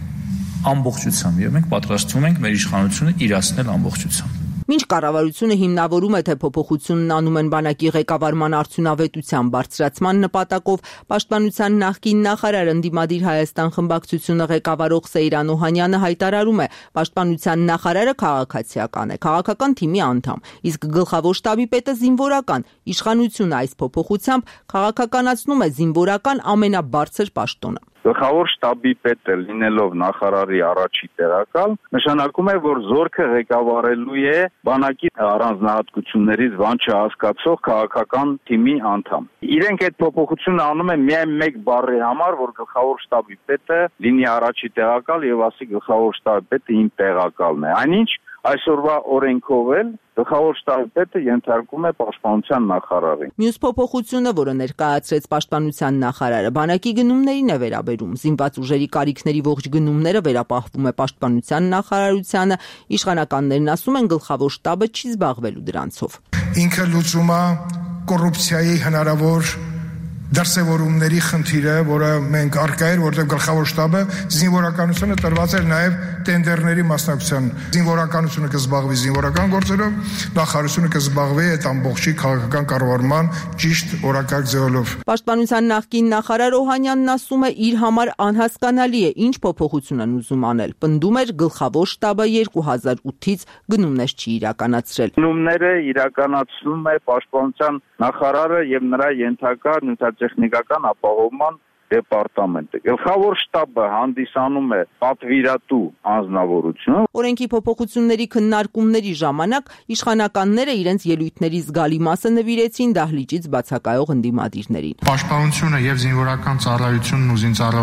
ամբողջությամբ եւ մենք պատրաստվում ենք մեր իշխանությունը իրացնել ամբողջությամբ։ Մինչ կառավարությունը հիմնավորում է, թե փոփոխությունն անում են բանակի ղեկավարման արդյունավետության բարձրացման նպատակով, պաշտպանության նախկին նախարար ընդդիմադիր Հայաստան խմբակցությունը ղեկավարող Սեյրան Օհանյանը հայտարարում է, պաշտպանության նախարարը քաղաքացիական է, քաղաքական թիմի անդամ, իսկ գլխավոր շտաբի պետը զինվորական։ Իշխանությունը այս փոփոխությամբ քաղաքականացնում է զինվորական ամենաբարձր պաշտոնը։ Գլխավոր շտաբի պետը լինելով նախարարի առաջի տեղակալ, նշանակում է, որ զորքը ղեկավարելու է բանակի առանձնահատկություններից բան չհասկացող քաղաքական թիմի անդամ։ Իրենք այդ փոփոխությունը անում են միայն մեկ բառի համար, որ գլխավոր շտաբի պետը լինի առաջի տեղակալ եւ ասի գլխավոր շտաբի պետը իմ տեղակալն է։ Այնինչ այսօրվա օրենքով էլ գլխավոր շտաբի պետը ենթարկում է պաշտպանության նախարարին։ Մյուս փոփոխությունը, որը ներկայացրեց պաշտպանության նախարարը, բանակի գնումներին է վերաբերում։ Զինված ուժերի կարիքների ողջ գնումները վերապահվում է պաշտպանության նախարարությանը, իշխանականներն ասում են գլխավոր շտաբը չի զբաղվելու դրանցով։ Ինքը լուծում է կոռուպցիայի հնարավոր դրսևորումների խնդիրը, որը մենք արկա էր, որտեղ գլխավոր շտաբը զինվորականությունը տրված էր նաև տենդերների մասնակցության։ Զինվորականությունը կզբաղվի զինվորական գործերով, նախարարությունը կզբաղվի այդ ամբողջի քաղաքական կառավարման ճիշտ օրակարգ ձևով։ Պաշտպանության նախկին նախարար Օհանյանն ասում է, իր համար անհասկանալի է ինչ փոփոխություն են ուզում անել։ Պնդում էր գլխավոր շտաբը 2008-ից գնումներ չի իրականացրել։ Գնումները իրականացնում է պաշտպանության նախարարը եւ նրա ենթակա տեխնիկական ապահովման դեպարտամենտը։ Գլխավոր շտաբը հանդիսանում է պատվիրատու անձնավորություն։ Օրենքի փոփոխությունների քննարկումների ժամանակ իշխանականները իրենց ելույթների զգալի մասը նվիրեցին դահլիճից բացակայող ընդդիմադիրներին։ Պաշտպանությունը եւ զինվորական ծառայությունն ու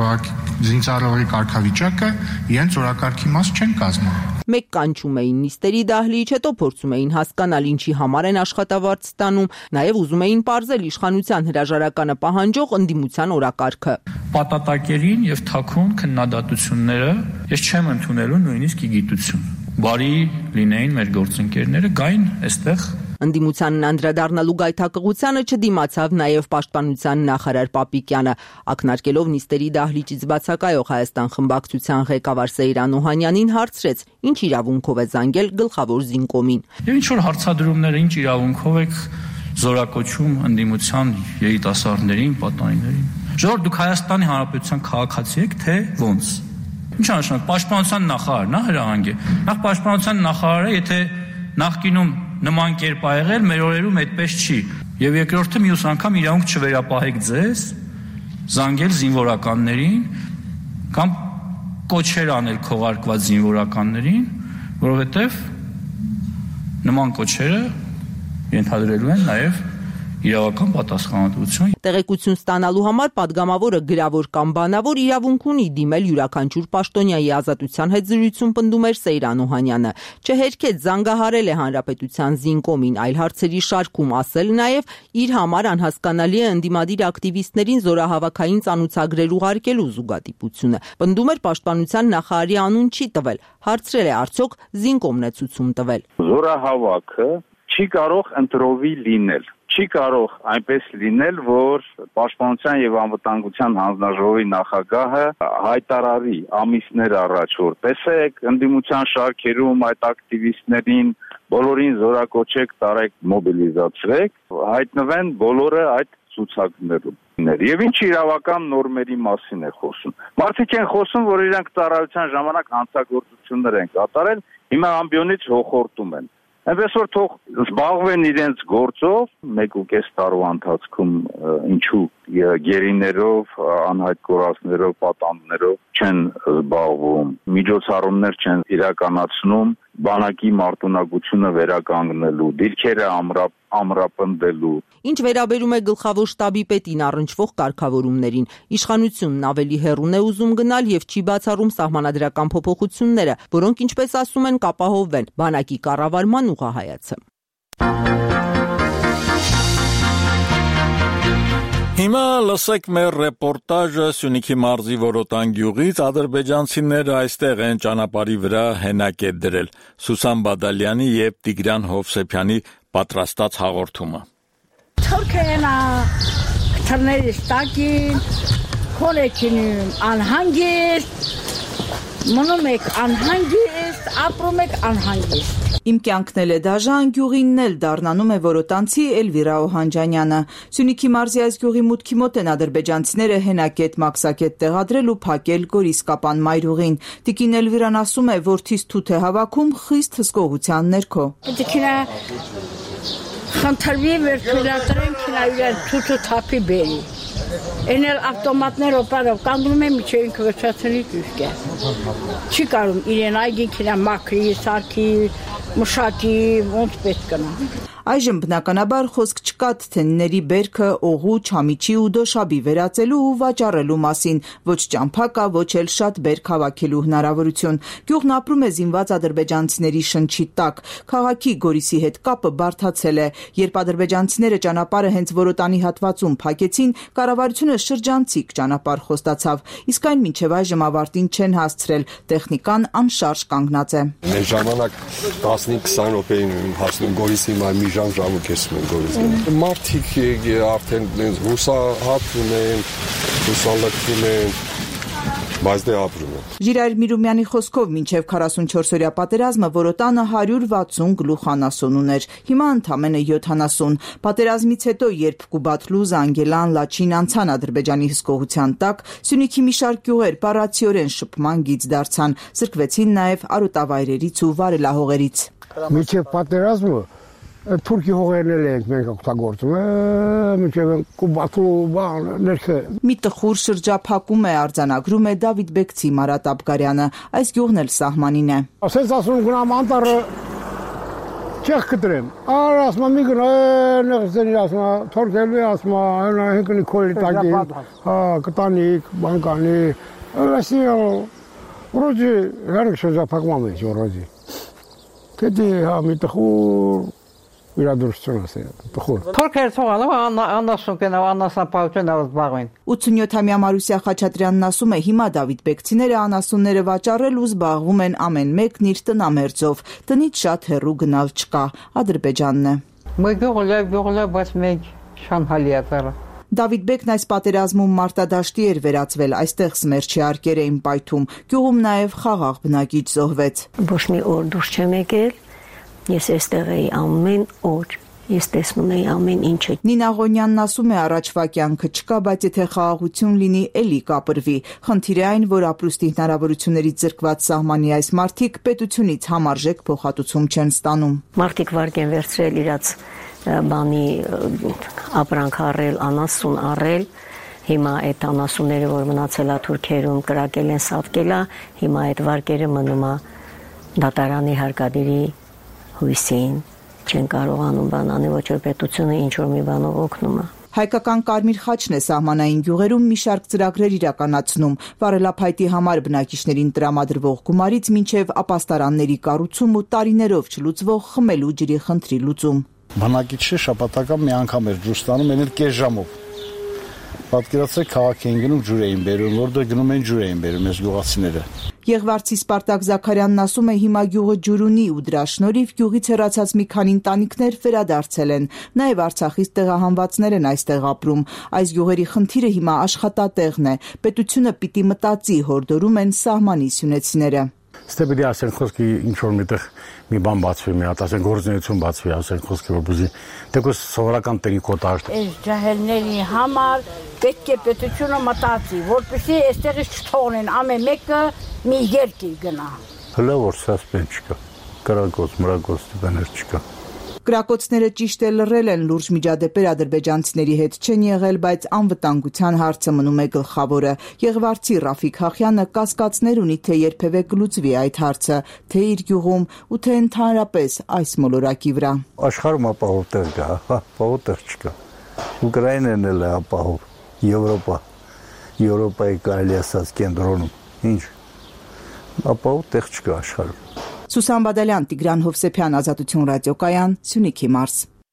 զինծառայողի կարգավիճակը իրենց օրակարգի մաս չեն կազմում։ Մեկ կանչում էին նիստերի դահլիճ, հետո փորձում էին հասկանալ ինչի համար են աշխատավարձ ստանում, նաև ուզում էին պարզել իշխանության հրաժարականը պահանջող ընդդիմության օրակարգը։ Պատատակերին եւ թաքուն քննադատությունները ես չեմ ընդունելու նույնիսկ գիտություն։ Բարի լինեին մեր գործընկերները, գային այստեղ Ընդդիմությանն անդրադառնալու գայթակղությանը չդիմացավ նաև պաշտպանության նախարար Պապիկյանը, ակնարկելով նիստերի դահլիճից բացակայող Հայաստան խմբակցության ղեկավար Սեյրան Օհանյանին հարցրեց, ինչ իրավունքով է զանգել գլխավոր զինկոմին։ Եվ ինչ որ հարցադրումները, ինչ իրավունքով եք զորակոչում ընդդիմության երիտասարդներին, պատանիներին։ Ժողովուրդ, դուք Հայաստանի Հանրապետության քաղաքացի եք, թե ոնց։ Ինչ անշանակ պաշտպանության նախարարն է հրահանգ է։ Նախ պաշտպանության նախարարը, եթե նախկինում նման կերպ ա եղել, մեր օրերում այդպես չի։ Եվ երկրորդը մյուս անգամ իրավունք չվերապահեք ձեզ զանգել զինվորականներին կամ կոչեր անել քողարկված զինվորականներին, որովհետև նման կոչերը ենթադրելու են նաև իրավական պատասխանատվություն։ Տեղեկություն ստանալու համար падգամավորը գրավոր կամ բանավոր իրավունք ունի դիմել յուրաքանչյուր պաշտոնյայի ազատության հետ զրույցում պնդում էր Սեյրան Օհանյանը։ Չհերքեց զանգահարել է հանրապետության զինկոմին, այլ հարցերի շարքում ասել նաև իր համար անհասկանալի է ընդդիմադիր ակտիվիստներին զորահավաքային ծանուցագրեր ուղարկելու զուգադիպությունը։ Պնդում էր պաշտպանության նախարարի անուն չի տվել։ Հարցրել է արդյոք զինկոմն է ցուցում տվել։ Զորահավաքը չի կարող ընտրովի լինել։ Չի կարող այնպես լինել, որ Պաշտպանության եւ անվտանգության հանձնաժողովի նախագահը հայտարարի ամիսներ առաջ, որ տեսեք ընդդիմության շարքերում այդ ակտիվիստներին բոլորին զորակոչեք, տարեք, մոբիլիզացրեք, հայտնվեն բոլորը այդ ցուցակներում։ Եվ ինչ իրավական նորմերի մասին է խոսում։ Մարդիկ են խոսում, որ իրանք ծառայության ժամանակ հանցագործություններ են կատարել, հիմա ամբիոնից հոխորտում են։ Այնպես որ թող զբաղվեն իրենց գործով, 1.5 տարվա ընթացքում ինչու գերիներով, անհայտ կորածներով, պատանդներով չեն զբաղվում, միջոցառումներ չեն իրականացնում, բանակի մարտունակությունը վերականգնելու, դիրքերը ամրապնդելու։ Ինչ վերաբերում է գլխավոր շտաբի պետին առնչվող կարգավորումներին, իշխանությունն ավելի հեռուն է ուզում գնալ եւ չի բացառում սահմանադրական փոփոխությունները, որոնք, ինչպես ասում են, կապահովվեն բանակի կառավարման ուղղահայացը։ Հիմա լսեք մեր ռեպորտաժը Սյունիքի մարզի Որոտան գյուղից, ադրբեջանցիները այստեղ են ճանապարհի վրա հենակետ դրել։ Սուսան Բադալյանի եւ Տիգրան Հովսեփյանի պատրաստած հաղորդումը։ Թուրքիա քթերների ստակին, քոլեքին անհանգիստ, մնում եք անհանգիստ, ապրում եք անհանգիստ։ Իմ կյանքն էլ է դաժան, գյուղինն էլ դառնանում է որոտանցի Էլվիրա Օհանջանյանը։ Սյունիքի մարզի այս գյուղի մուտքի մոտ են ադրբեջանցիները հենակետ մաքսակետ տեղադրել ու փակել Գորիսկապան մայրուղին։ Տիկին Էլվիրան ասում է, որդից թութ է հավաքում խիստ հսկողության ներքո։ Խնդրվի վերջերատրեն քնայրան թութը թափի բերի։ Էնել ավտոմատներով բարով կանգնում եմ միջև ինքը վերջացնի ճիշտ է։ Չի կարում իրեն այգին քիրա մաքրի, սարքի, մշակի, ոնց պետք կնա։ Այժմ բնականաբար խոսք չկա թթենիների բերքը օղու, չամիչի ու դոշաբի վերածելու ու վաճառելու մասին, ոչ ճամփա կա, ոչ էլ շատ բերք հավաքելու հնարավորություն։ Գյուղն ապրում է զինված ադրբեջանցիների շնչի տակ։ Քաղաքի Գորիսի հետ կապը բարդացել է։ Երբ ադրբեջանցիները ճանապարհը հենց Որոտանի հատվածում փակեցին, կառավարությունը շրջանցիկ ճանապարհ խոստացավ, իսկ այն մինչև այժմ ավարտին չեն հասցրել, տեխնիկան անշարժ կանգնած է։ Մեր ժամանակ 15-20 րոպեին հասնում Գորիսի մի ժամուկ կեսում են Գորիսը։ Մարդիկ արդեն հուսահատ ունեն, հուսալքվում են, բայց դե ապրում են։ Ժիրայր Միրումյանի խոսքով մինչև 44-օրյա պատերազմը Որոտանը 160 գլուխ անասուն ուներ, հիմա ընդամենը 70։ Պատերազմից հետո, երբ Կուբատլու, Զանգելան, Լաչին անցան Ադրբեջանի հսկողության տակ, Սյունիքի մի շարք գյուղեր բառացիորեն շփման գիծ դարձան, զրկվեցին նաև արոտավայրերից ու վարելահողերից։ Մինչև պատերազմը Թուրքի հողերն ենք մենք օգտագործում, մինչև Կուբատլու բան ներքը։ Մի տխուր շրջափակում է արձանագրում է Դավիթ Բեկցի Մարատ Աբգարյանը, այս գյուղն էլ սահմանին է։ Ասես ասում գնամ անտառը չեղ կտրեմ, առ ասում մի գնա նեղսերի ասում թորքելու ասում հենքնի քոլի տակի, կտանիկ, բանկանի, ասի ռոջի հերք շրջափակում մեջ ռոջի։ Կդի մի տխուր իրադրություն ասել, տխուր։ Թուրքերը թողալով անասուն կենավ, անասնապահություն զբաղվեն։ 87-ամյա Մարուսյա Խաչատրյանն ասում է, հիմա Դավիթ Բեկցիները անասունները վաճառել ու զբաղվում են ամեն մեկն իր տնամերձով, տնից շատ հեռու գնալ չկա, Ադրբեջանն է։ Գյուղլը, բայց մենք շանհալի ածառը։ Դավիթ Բեկն այս պատերազմում մարտադաշտի էր վերածվել, այստեղ սմերչի արկեր էին պայթում, գյուղում նաև խաղաղ բնակիչ զոհվեց։ Ոչ մի օր դուրս չեմ եկել, ես այստեղ էի ամեն օր, ես տեսնում էի ամեն ինչը։ Նինա Ղոնյանն ասում է, առաջվա կյանքը չկա, բայց եթե խաղաղություն լինի, էլի կապրվի։ Խնդիրը այն, որ ապրուստի հնարավորություններից զրկված սահմանի այս մարդիկ պետությունից համարժեք փոխհատուցում չեն ստանում։ Մարդիկ վարկ են վերցրել իրաց բանի ապրանք առել, անասուն առել, հիմա այդ անասունները, որ մնացել է Թուրքերում, կրակել են, սատկել է, հիմա այդ վարկերը մնում է դատարանի հարկադիրի հույսին, չեն կարողանում բանանի, ոչ որ պետությունը ինչ-որ մի բանով օգնում է։ Հայկական Կարմիր խաչն է սահմանային գյուղերում մի շարք ծրագրեր իրականացնում, վարելափայտի համար բնակիչներին տրամադրվող գումարից մինչև ապաստարանների կառուցում ու տարիներով չլուծվող խմելու ջրի խնդրի լուծում։ Բնակիչը շաբաթական մի անգամ էր դուրս տանում, այն էլ կես ժամով։ Պատկերացրեք, քաղաք էին գնում, ջուր էին բերում, որտեղ գնում են ջուր էին բերում այս գյուղացիները։ Եղվարցի Սպարտակ Զաքարյանն ասում է, հիմա գյուղը ջուր ունի ու դրա շնորհիվ գյուղից հեռացած մի քանի ընտանիքներ վերադարձել են։ Նաև Արցախից տեղահանվածներ են այստեղ ապրում։ Այս գյուղերի խնդիրը հիմա աշխատատեղն է։ Պետությունը պիտի մտածի, հորդորում են սահմանի սյունեցիները։ Ստե պիտի ասեն խոսքի ինչ որ միտեղ մի բան բացվի, մի հատ ասեն գործունեություն բացվի, ասեն խոսքի որպեսզի դեպս սովորական տեղի կոտար։ Այս ջահելների համար պետք է պետությունը մտածի, որպեսզի այստեղից չթողնեն, ամեն մեկը մի երկիր գնա։ Հələ որ սասպենս չկա, կրակոց, մրակոց բաներ չկա։ Կրակոցները ճիշտ է լռել են, լուրջ միջադեպեր ադրբեջանցիների հետ չեն եղել, բայց անվտանգության հարցը մնում է գլխավորը։ Եղվարցի Ռաֆիկ Հախյանը կասկածներ ունի, թե երբևէ կլուծվի այդ հարցը, թե իր գյուղում ու թե ընդհանրապես այս մոլորակի վրա։ Աշխարհում ապահով տեղ կա, ապահով տեղ չկա։ Ուկրաինան էլ է ապահով, Եվրոպայի կարելի ասած կենտրոնում։ Ինչ։ Ապահով տեղ չկա աշխարհում։ Սուսան Բադալյան, Տիգրան Հովսեփյան, Ազատություն ռադիոկայան, Սյունիքի մարզ։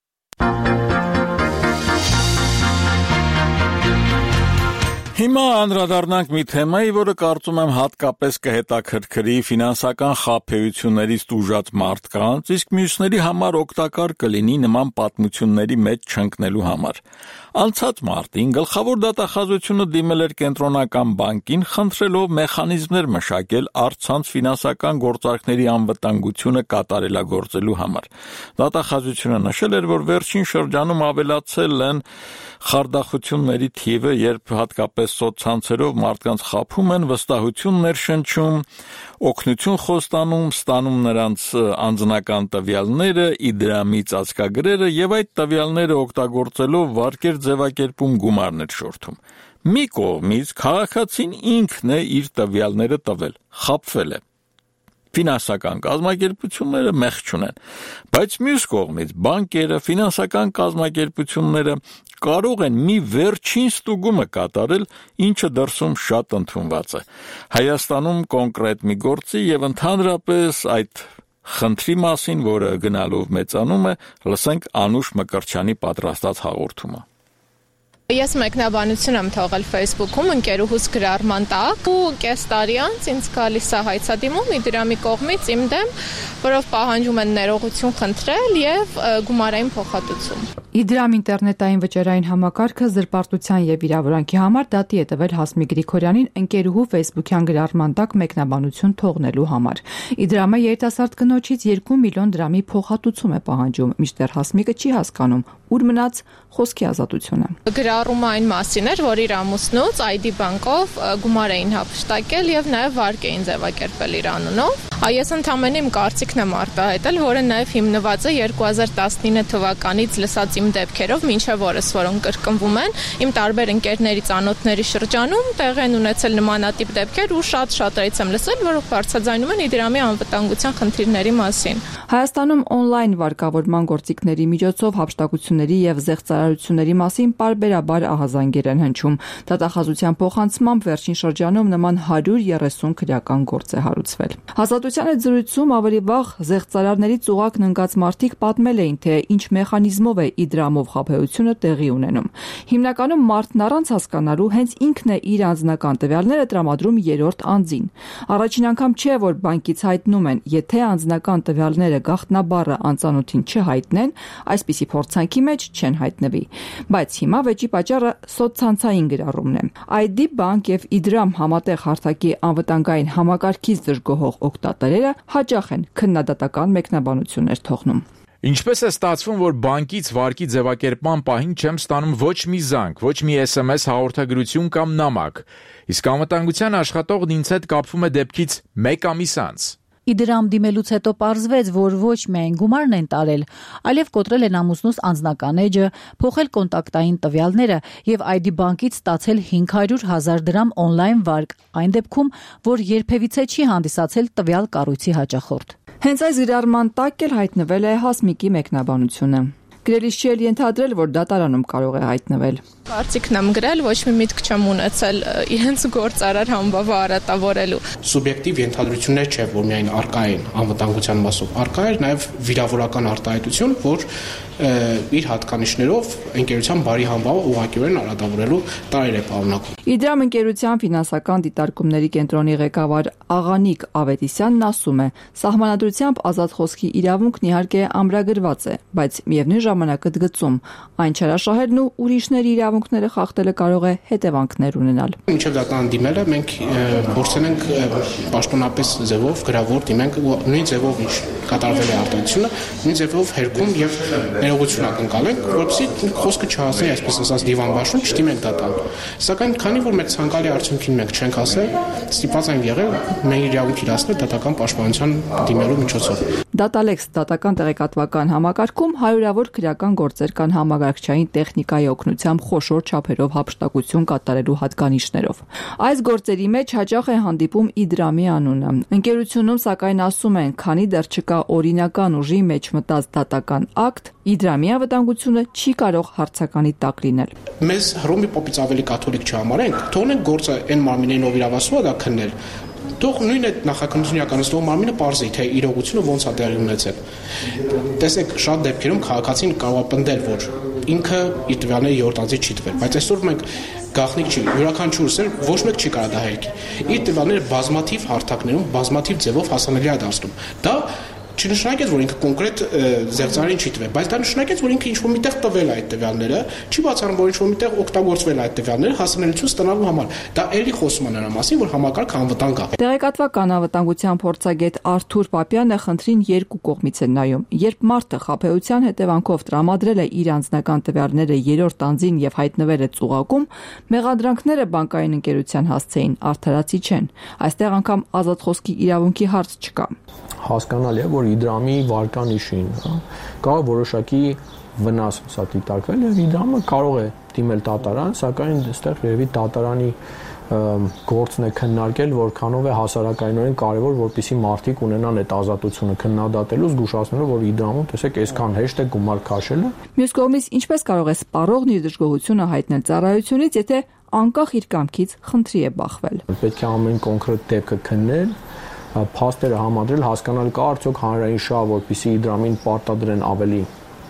Հիմա անդրադառնանք մի թեմայի, որը կարծում եմ հատկապես կհետաքրքրի ֆինանսական խաբեություններից տուժած մարդկանց, իսկ մյուսների համար օգտակար կլինի նման պատմությունների մեջ չընկնելու համար։ Անցած մարտին գլխավոր դատախազությունը դիմել էր կենտրոնական բանկին, խնդրելով մեխանիզմներ մշակել առցանց ֆինանսական գործարքների անվտանգությունը կատարելագործելու համար։ Դատախազությունը նշել էր, որ վերջին շրջանում ավելացել են խարդախությունների թիվը, երբ հատկապես սոցցանցերով մարդկանց խաբում են, վստահություն ներշնչում, օգնություն խոստանում, ստանում նրանց անձնական տվյալները, իդրամի ծածկագրերը եւ այդ տվյալները օգտագործելով վարկեր ձևակերպում գումարներ շորթում։ Մի կողմից քաղաքացին ինքն է իր տվյալները տվել, խաբվել է։ Ֆինանսական կազմակերպությունները մեղք չունեն, բայց մյուս կողմից բանկերը, ֆինանսական կազմակերպությունները կարող են մի վերջին ստուգումը կատարել, ինչը դրսում շատ ընդունված է։ Հայաստանում կոնկրետ մի գործի եւ ընդհանրապես այդ խնդրի մասին, որը գնալով մեծանում է, լսենք Անուշ Մկրտչյանի պատրաստած հաղորդումը։ Ես մեկնաբանություն եմ թողել Facebook-ում ընկերուհուս գրառման տակ ու կես տարի անց ինձ գալիս է հայցադիմում Իդրամի կողմից իմ դեմ, որով պահանջում են ներողություն խնդրել եւ գումարային փոխհատուցում։ Իդրամ ինտերնետային վճարային համակարգը զրպարտության եւ վիրավորանքի համար դատի է տվել Հասմիկ Գրիգորյանին ընկերուհու Facebook-յան գրառման տակ մեկնաբանություն թողնելու համար։ Իդրամը երիտասարդ կնոջից 2 միլիոն դրամի փոխհատուցում է պահանջում, մինչդեռ Հասմիկը չի հասկանում ուր մնաց խոսքի ազատությունը։ Գրառումը այն մասին էր, որ իր ամուսնուց ID բանկով գումար էին հափշտակել եւ նաեւ վարկ էին ձևակերպել իր անունով։ Ես ընդամենը իմ կարծիքն եմ արտահայտել, որը նաեւ հիմնված է 2019 թվականից լսած իմ դեպքերով, մինչեւ օրս, որոնք կրկնվում են իմ տարբեր ընկերների ծանոթների շրջանում, տեղի են ունեցել նմանատիպ դեպքեր ու շատ-շատերից եմ լսել, որոնք բարձրաձայնում են Իդրամի անվտանգության խնդիրների մասին։ Հայաստանում օնլայն վարկավորման գործիքների միջոցով հափշտակությունների եւ զեղծարարությունների մասին պարբերաբար ահազանգեր են հնչում։ Դատախազության փոխանցմամբ վերջին շրջանում նման 130 քրեական գործ է հարուցվել։ Ազատության հետ զրույցում ավելի վաղ զեղծարարներից ուղակն ընկած մարդիկ պատմել էին, թե ինչ մեխանիզմով է Իդրամով խաբեությունը տեղի ունենում։ Հիմնականում մարդն առանց հասկանալու հենց ինքն է իր անձնական տվյալները տրամադրում երրորդ անձին։ Առաջին անգամ չէ, որ բանկից հայտնում են, եթե անձնական տվյալները գաղտնաբառը անծանոթին չհայտնեն, այսպիսի փորձանքի մեջ չեն հայտնվի։ Բայց հիմա վեճի պատճառը սոցցանցային գրառումն է։ ID բանկ եւ Իդրամ համատեղ հարթակի անվտանգային համակարգից դժգոհող օգտատերերը հաճախ են քննադատական մեկնաբանություններ թողնում։ Ինչպես է ստացվում, որ բանկից վարկի ձևակերպման պահին չեմ ստանում ոչ մի զանգ, ոչ մի SMS հաղորդագրություն կամ նամակ, իսկ անվտանգության աշխատողն ինձ հետ կապվում է դեպքից 1 ամիս անց։ Իդրամ դիմելուց հետո պարզվեց, որ ոչ միայն գումարն են տարել, այլև կոտրել են ամուսնուս անձնական էջը, փոխել կոնտակտային տվյալները եւ ID բանկից ստացել 500,000 դրամ օնլայն վարկ, այն դեպքում, որ երբևիցե չի հանդիսացել տվյալ կառույցի հաճախորդ։ Հենց այս գրառման տակ էլ հայտնվել է Հասմիկի մեկնաբանությունը։ Գրելիս չի ենթադրել, որ դատարանում կարող է հայտնվել։ Կարծիքն եմ գրել, ոչ մի միտք չեմ ունեցել իրենց գործարար համբավը արատավորելու։ Սուբյեկտիվ ենթադրություններ չէ, որ միայն արկա են անվտանգության մասով, արկա էր նաև վիրավորական արտահայտություն, որ իր հատկանիշներով ընկերության բարի համբավը ուղղակիորեն արատավորելու տարեր է պարունակում։ Իդրամ ընկերության ֆինանսական դիտարկումների կենտրոնի ղեկավար Աղանիկ Ավետիսյանն ասում է, սահմանադրությամբ ազատ խոսքի իրավունքն իհարկե ամրագրված է, բայց միևնույն ժամանակ ընդգծում այն չարաշահելն ու ուրիշների իրավունքները իրավունքները խախտելը կարող է հետևանքներ ունենալ։ Մինչև դատան դիմելը մենք փորձել ենք պաշտոնապես ձևով գրավոր դիմենք նույն ձևով ինչ կատարվել է արտահայտությունը, նույն ձևով հերքում եւ ներողություն ակնկալենք, որովհետեւ խոսքը չհասնի, այսպես ասած, դիվան բաշխում չդիմենք դատան։ Սակայն քանի որ մեր ցանկալի արդյունքին մենք չենք հասել, ստիպված ենք եղել մեր իրավունք իրացնել դատական պաշտպանության դիմելու միջոցով։ Դատալեքս դատական տեղեկատվական համակարգում հարյուրավոր քրեական գործեր կան համագարկչային տեխնիկայի օգնությամբ խոշոր չափերով հափշտակություն կատարելու հատկանիշներով։ Այս գործերի մեջ հաճախ է հանդիպում Իդրամի անունը։ Ընկերությունում սակայն ասում են, քանի դեռ չկա օրինական ուժի մեջ մտած դատական ակտ, Իդրամի անվտանգությունը չի կարող հարցականի տակ լինել։ Մեզ հռոմի պապից ավելի կաթոլիկ չհամարենք, թողնենք գործը այն մարմինին ով իրավասու է դա քննել։ Թող նույն այդ նախաքննություն իրականացնող մարմինը պարզի, թե իրողությունը ոնց է տեղի ունեցել։ Տեսեք, շատ դեպքերում քաղաքացին կարող է պնդել, որ ինքը իր տվյալները յորդանձի չի տվել, բայց այսօր մենք գաղտնիք չի, յուրաքանչյուրս էլ ոչ մեկ չի կարող դա հերքի։ Իր տվյալները բազմաթիվ հարթակներում, բազմաթիվ ձևով հասանելի է դարձնում։ Դա չնշանակեց, որ ինքը կոնկրետ զեղծարին չի տվել, բայց դա նշանակեց, որ ինքը ինչ-որ միտեղ տվել է այդ տվյալները, չի բացառում, որ ինչ-որ միտեղ օգտագործվել է այդ տվյալները հասանելիություն ստանալու համար։ Դա էլի խոսում է նրա մասին, որ համակարգը անվտանգ է։ Տեղեկատվական անվտանգության փորձագետ Արթուր Պապյանը խնդրին երկու կողմից է նայում։ Երբ մարդը խաբեության հետևանքով տրամադրել է իր անձնական տվյալները երրորդ անձին եւ հայտնվել է ծուղակում, մեղադրանքները բանկային ընկերության հասցեին արդարացի չեն։ Այստեղ անգամ ազատ խոսքի իրավունքի հարց չկա։ Հասկանալի է, որ Իդրամի վարկանիշին կարող որոշակի վնաս սա դիտարկվել եւ Իդրամը կարող է դիմել դատարան, սակայն այստեղ երևի դատարանի գործն է քննարկել, որքանով է հասարակայնորեն կարևոր, որպեսզի մարդիկ ունենան այդ ազատությունը քննադատելու, զգուշացնելով, որ Իդրամում, տեսեք, այսքան հեշտ է գումար քաշելը։ Մյուս կողմից, ինչպես կարող է սպառողն իր դժգոհությունը հայտնել ծառայությունից, եթե անկախ իր կամքից խնդրի է բախվել։ Պետք է ամեն կոնկրետ դեպքը քննել, փաստերը համադրել, հասկանալ կա արդյոք հանրային շահ, որպեսզի Իդրամին պարտադրեն ավելի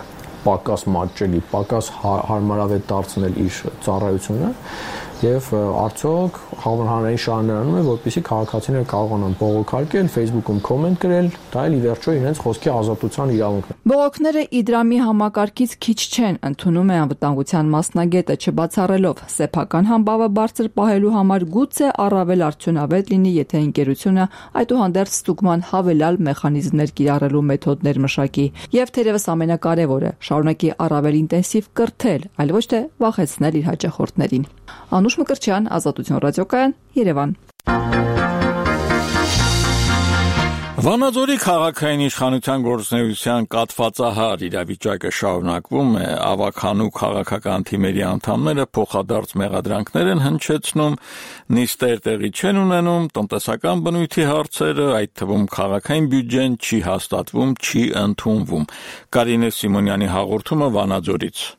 պակաս մատչելի, պակաս հարմարավետ դարձնել իր ծառայությունը եւ արդյոք հանրային շահը նրանում է, որպեսզի քաղաքացիները կարողանան բողոքարկել, Facebook-ում կոմենտ գրել, դա էլ ի վերջո իրենց խոսքի ազատության իրավունքն է։ Բողոքները Իդրամի համակարգից քիչ չեն, ընդունում է անվտանգության մասնագետը, չբացառելով սեփական համբավը բարձր պահելու համար գուցե առավել արդյունավետ լինի, եթե ընկերությունը այդուհանդերձ ստուգման հավելյալ մեխանիզմներ կիրառելու մեթոդներ մշակի եւ թերևս ամենակարևորը շարունակի առավել ինտենսիվ կրթել, այլ ոչ թե վախեցնել իր հաճախորդներին։ Անուշ Մկրտչյան, Ազատություն ռադիոկայան, Երևան։ Վանաձորի քաղաքային իշխանության գործունեության կաթվածահար իրավիճակը շարունակվում է, ավագանու քաղաքական թիմերի անդամները փոխադարձ մեղադրանքներ են հնչեցնում, նիստեր տեղի չեն ունենում, տնտեսական բնույթի հարցերը, այդ թվում քաղաքային բյուջեն չի հաստատվում, չի ընդունվում։ Կարինե Սիմոնյանի հաղորդումը Վանաձորից։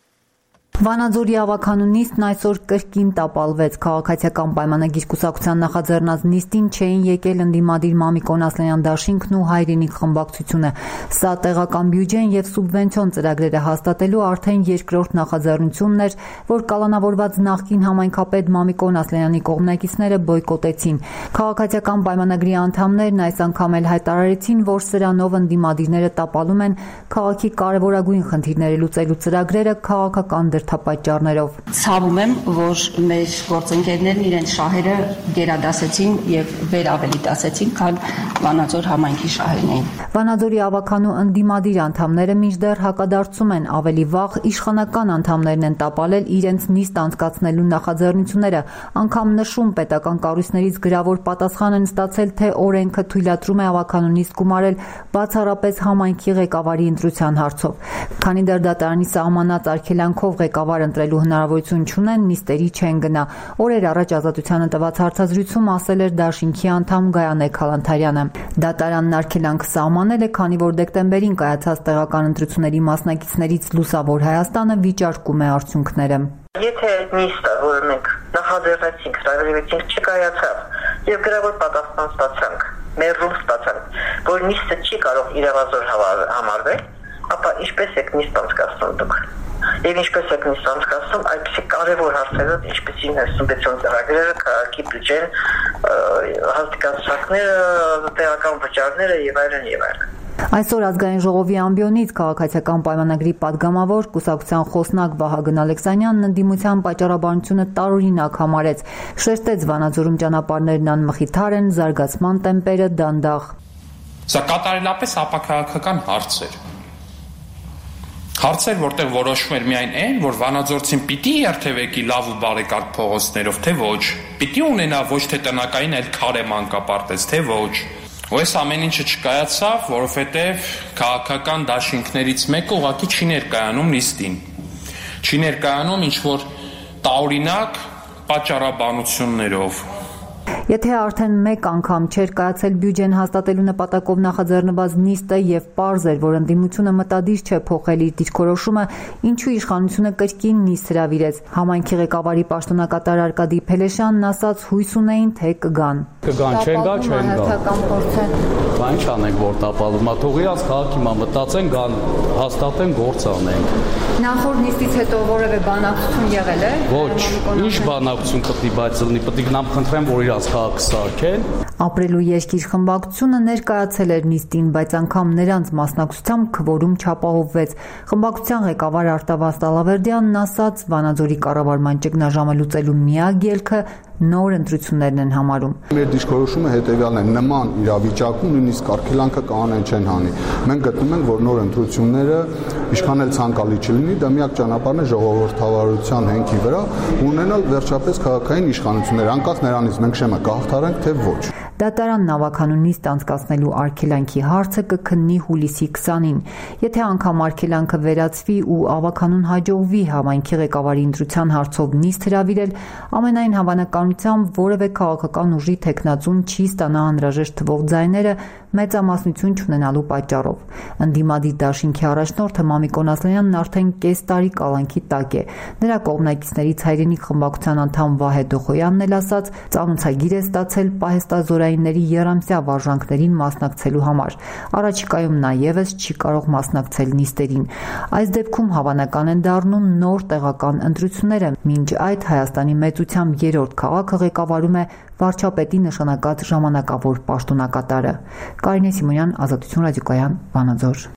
Վանաձորի ավագանու նիստն այսօր կրկին տապալվեց։ Քաղաքացիական պայմանագիր կուսակցության նախաձեռնած նիստին չէին եկել ընդդիմադիր Մամիկոն Ասլանյան դաշինքն ու Հայրենիք խմբակցությունը։ Սա տեղական բյուջեն եւ սուբվենցիոն ծրագրերը հաստատելու արդեն երկրորդ նախաձեռնությունն էր, որ կալանավորված նախկին համայնքապետ Մամիկոն Ասլանյանի կողմնակիցները բոյկոտեցին։ Քաղաքացիական պայմանագրի անդամներն այս անգամ էլ հայտարարեցին, որ սրանով ընդդիմադիրները տապալում են քաղաքի կարևորագույն խնդիրները լուծելու ծրագրերը քաղաքական դրդապատճառներով։ Ցավում եմ, որ մեր գործընկերներն իրենց շահերը գերադասեցին եւ վերավելի դասեցին, քան Վանաձոր համայնքի շահերն էին։ Վանաձորի ավագանու ընդդիմադիր անդամները մինչդեռ հակադարձում են, ավելի վաղ իշխանական անդամներն են տապալել իրենց նիստ անցկացնելու նախաձեռնությունները, անգամ նշում պետական կառույցներից գրավոր պատասխան են ստացել, թե օրենքը թույլատրում է ավագանու նիստ գումարել բացառապես համայնքի ղեկավարի ընտրության հարցով։ Քանի դեռ դատարանի սահմանած արգելանքով ղեկավար ընտրելու հնարավորություն չունեն, նիստերի չեն գնա։ Օրեր առաջ Ազատությանը տված հարցազրույցում ասել էր դաշինքի անդամ Գայանե Քալանթարյանը։ Դատարանն արգելանքը սահմանել է, քանի որ դեկտեմբերին կայացած տեղական ընտրությունների մասնակիցներից Լուսավոր Հայաստանը վիճարկում է արդյունքները։ Եթե այդ նիստը, որը մենք նախաձեռնեցինք, հրավիրեցինք, չկայացավ եւ գրավոր պատասխան ստացանք, մերժում ստացանք, որ նիստը չի կարող իրավազոր համարվել, ապա ինչպես եք նիստ անցկացնում դուք։ Եվ ինչպես եք նիստ անցկացնում այդպիսի կարևոր հարցերը, ինչպեսին սուբվենցիոն ծրագրերը, քաղաքի բյուջեն, հաստիկացությունները, տեղական վճարները եւ այլն եւ այլն։ Այսօր ազգային ժողովի ամբիոնից քաղաքացիական պայմանագրի падգամավոր կուսակցության խոսնակ Վահագն Ալեքսանյանն ընդդիմության պատճառաբանությունը տարօրինակ համարեց, շեշտեց Վանաձորում ճանապարհներն անմխիթար են, զարգացման տեմպերը դանդաղ։ Սա կատարելապես ապաքաղաքական հարց էր։ Հարցեր, որտեղ որոշում էր միայն այն, որ վանաձորցին պիտի երթևեկի լավ ու բարեկարգ փողոցներով, թե ոչ, պիտի ունենա ոչ թե տնակային, այլ քարե մանկապարտեզ, թե ոչ։ Ու այս ամեն ինչը չկայացավ, որովհետև քաղաքական դաշինքներից մեկը ուղղակի չի ներկայանում նիստին։ Չի ներկայանում ինչ-որ տարօրինակ պատճառաբանություններով։ Եթե արդեն մեկ անգամ չէր կայացել բյուջեն հաստատելու նպատակով նախաձեռնված նիստը եւ պարզ էր, որ ընդդիմությունը մտադիր չէ փոխել իր դիրքորոշումը, ինչու իշխանությունը կրկին նիստ հրավիրեց։ Համայնքի ղեկավարի պաշտոնակատար Արկադի Փելեշյանն ասաց հույս ունեին, թե կգան։ Կգան, չեն գա, չեն գա։ Բա ինչ անենք, որ տապալում, թող իրանց քաղաքի մա մտածեն, գան, հաստատեն, գործ անեն։ Նախորդ նիստից հետո որևէ բանակցություն եղել է։ Ոչ, ինչ բանակցություն պետք է բայց լինի, պետք է գնամ խնդրեմ, որ իրանց քաղաքը սարքեն։ Ապրելու երկիր խմբակցությունը ներկայացել էր նիստին, բայց անգամ նրանց մասնակցությամբ քվորում չապահովվեց։ Խմբակցության ղեկավար Արտավազ Տալավերդյանն ասաց, Վանաձորի կառավարման ճգնաժամը լուծելու միակ ելքը նոր ընտրություններն են համարում։ Մեր դիրքորոշումը հետևյալն է, նման իրավիճակում նույնիսկ արգելանքը կանեն չեն հանի։ Մենք գտնում ենք, որ նոր ընտրությունները ինչքան էլ ցանկալի չլինի, դա միակ ճանապարհն է ժողովրդավարության հենքի վրա ունենալ վերջապես քաղաքային իշխանություններ, անկախ նրանից մենք շեմը կհաղթարենք, թե ոչ։ Դատարանն ավականու նիստ անցկացնելու արգելանքի հարցը կքննի հուլիսի 20-ին։ Եթե անգամ արգելանքը վերացվի ու ավականուն հաջողվի համայնքի ղեկավարի ընտրության հարցով նիստ հրավիրել, ամենայն հավանականությամբ որևէ քաղաքական ուժի թեկնածուն չի ստանա անհրաժեշտ թվով ձայները մեծամասնություն չունենալու պատճառով։ Ընդդիմադիր դաշինքի առաջնորդը Մամիկոն Ասլանյանն արդեն կես տարի կալանքի տակ է։ Նրա կողմնակիցներից Հայրենիք խմբակցության անդամ Վահե Դոխոյանն էլ ասաց, ծանոթագիր է ստացել պահեստազորայինների եռամսյա վարժանքներին մասնակցելու համար։ Առաջիկայում նա եւս չի կարող մասնակցել նիստերին։ Այս դեպքում հավանական են դառնում նոր տեղական ընտրությունները։ Մինչ այդ Հայաստանի մեծությամբ երրորդ քաղաքը ղեկավարում է վարչապետի նշանակած ժամանակավոր պաշտոնակատարը։ Կարինե Սիմոնյան, Ազատություն ռադիոկայան, Վանաձոր։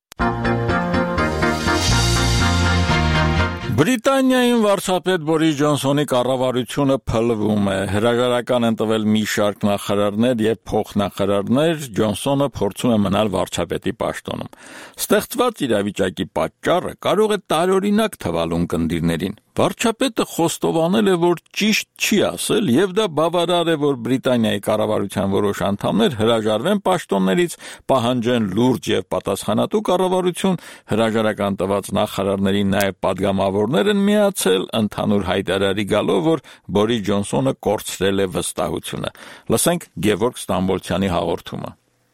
Բրիտանիայում վարչապետ Բորիս Ջոնսոնի կառավարությունը փլվում է։ Հրաժարական են տվել մի շարք նախարարներ եւ փոխնախարարներ, Ջոնսոնը փորձում է մնալ վարչապետի պաշտոնում։ Ստեղծված իրավիճակի պատճառը կարող է տարօրինակ թվալ ունկնդիրներին։ Վարչապետը խոստովանել է, որ ճիշտ չի ասել եւ դա բավարար է, որ Բրիտանիայի կառավարության որոշ անդամներ հրաժարվեն պաշտոններից, պահանջեն լուրջ եւ պատասխանատու կառավարություն, հրաժարական տված նախարարների նաեւ падգամավորներ են միացել ընդհանուր հայտարարի գալով, որ Բորիս Ջոնսոնը կորցրել է վստահությունը։ Լսենք Գևորգ Ստամբոլցյանի հաղորդումը։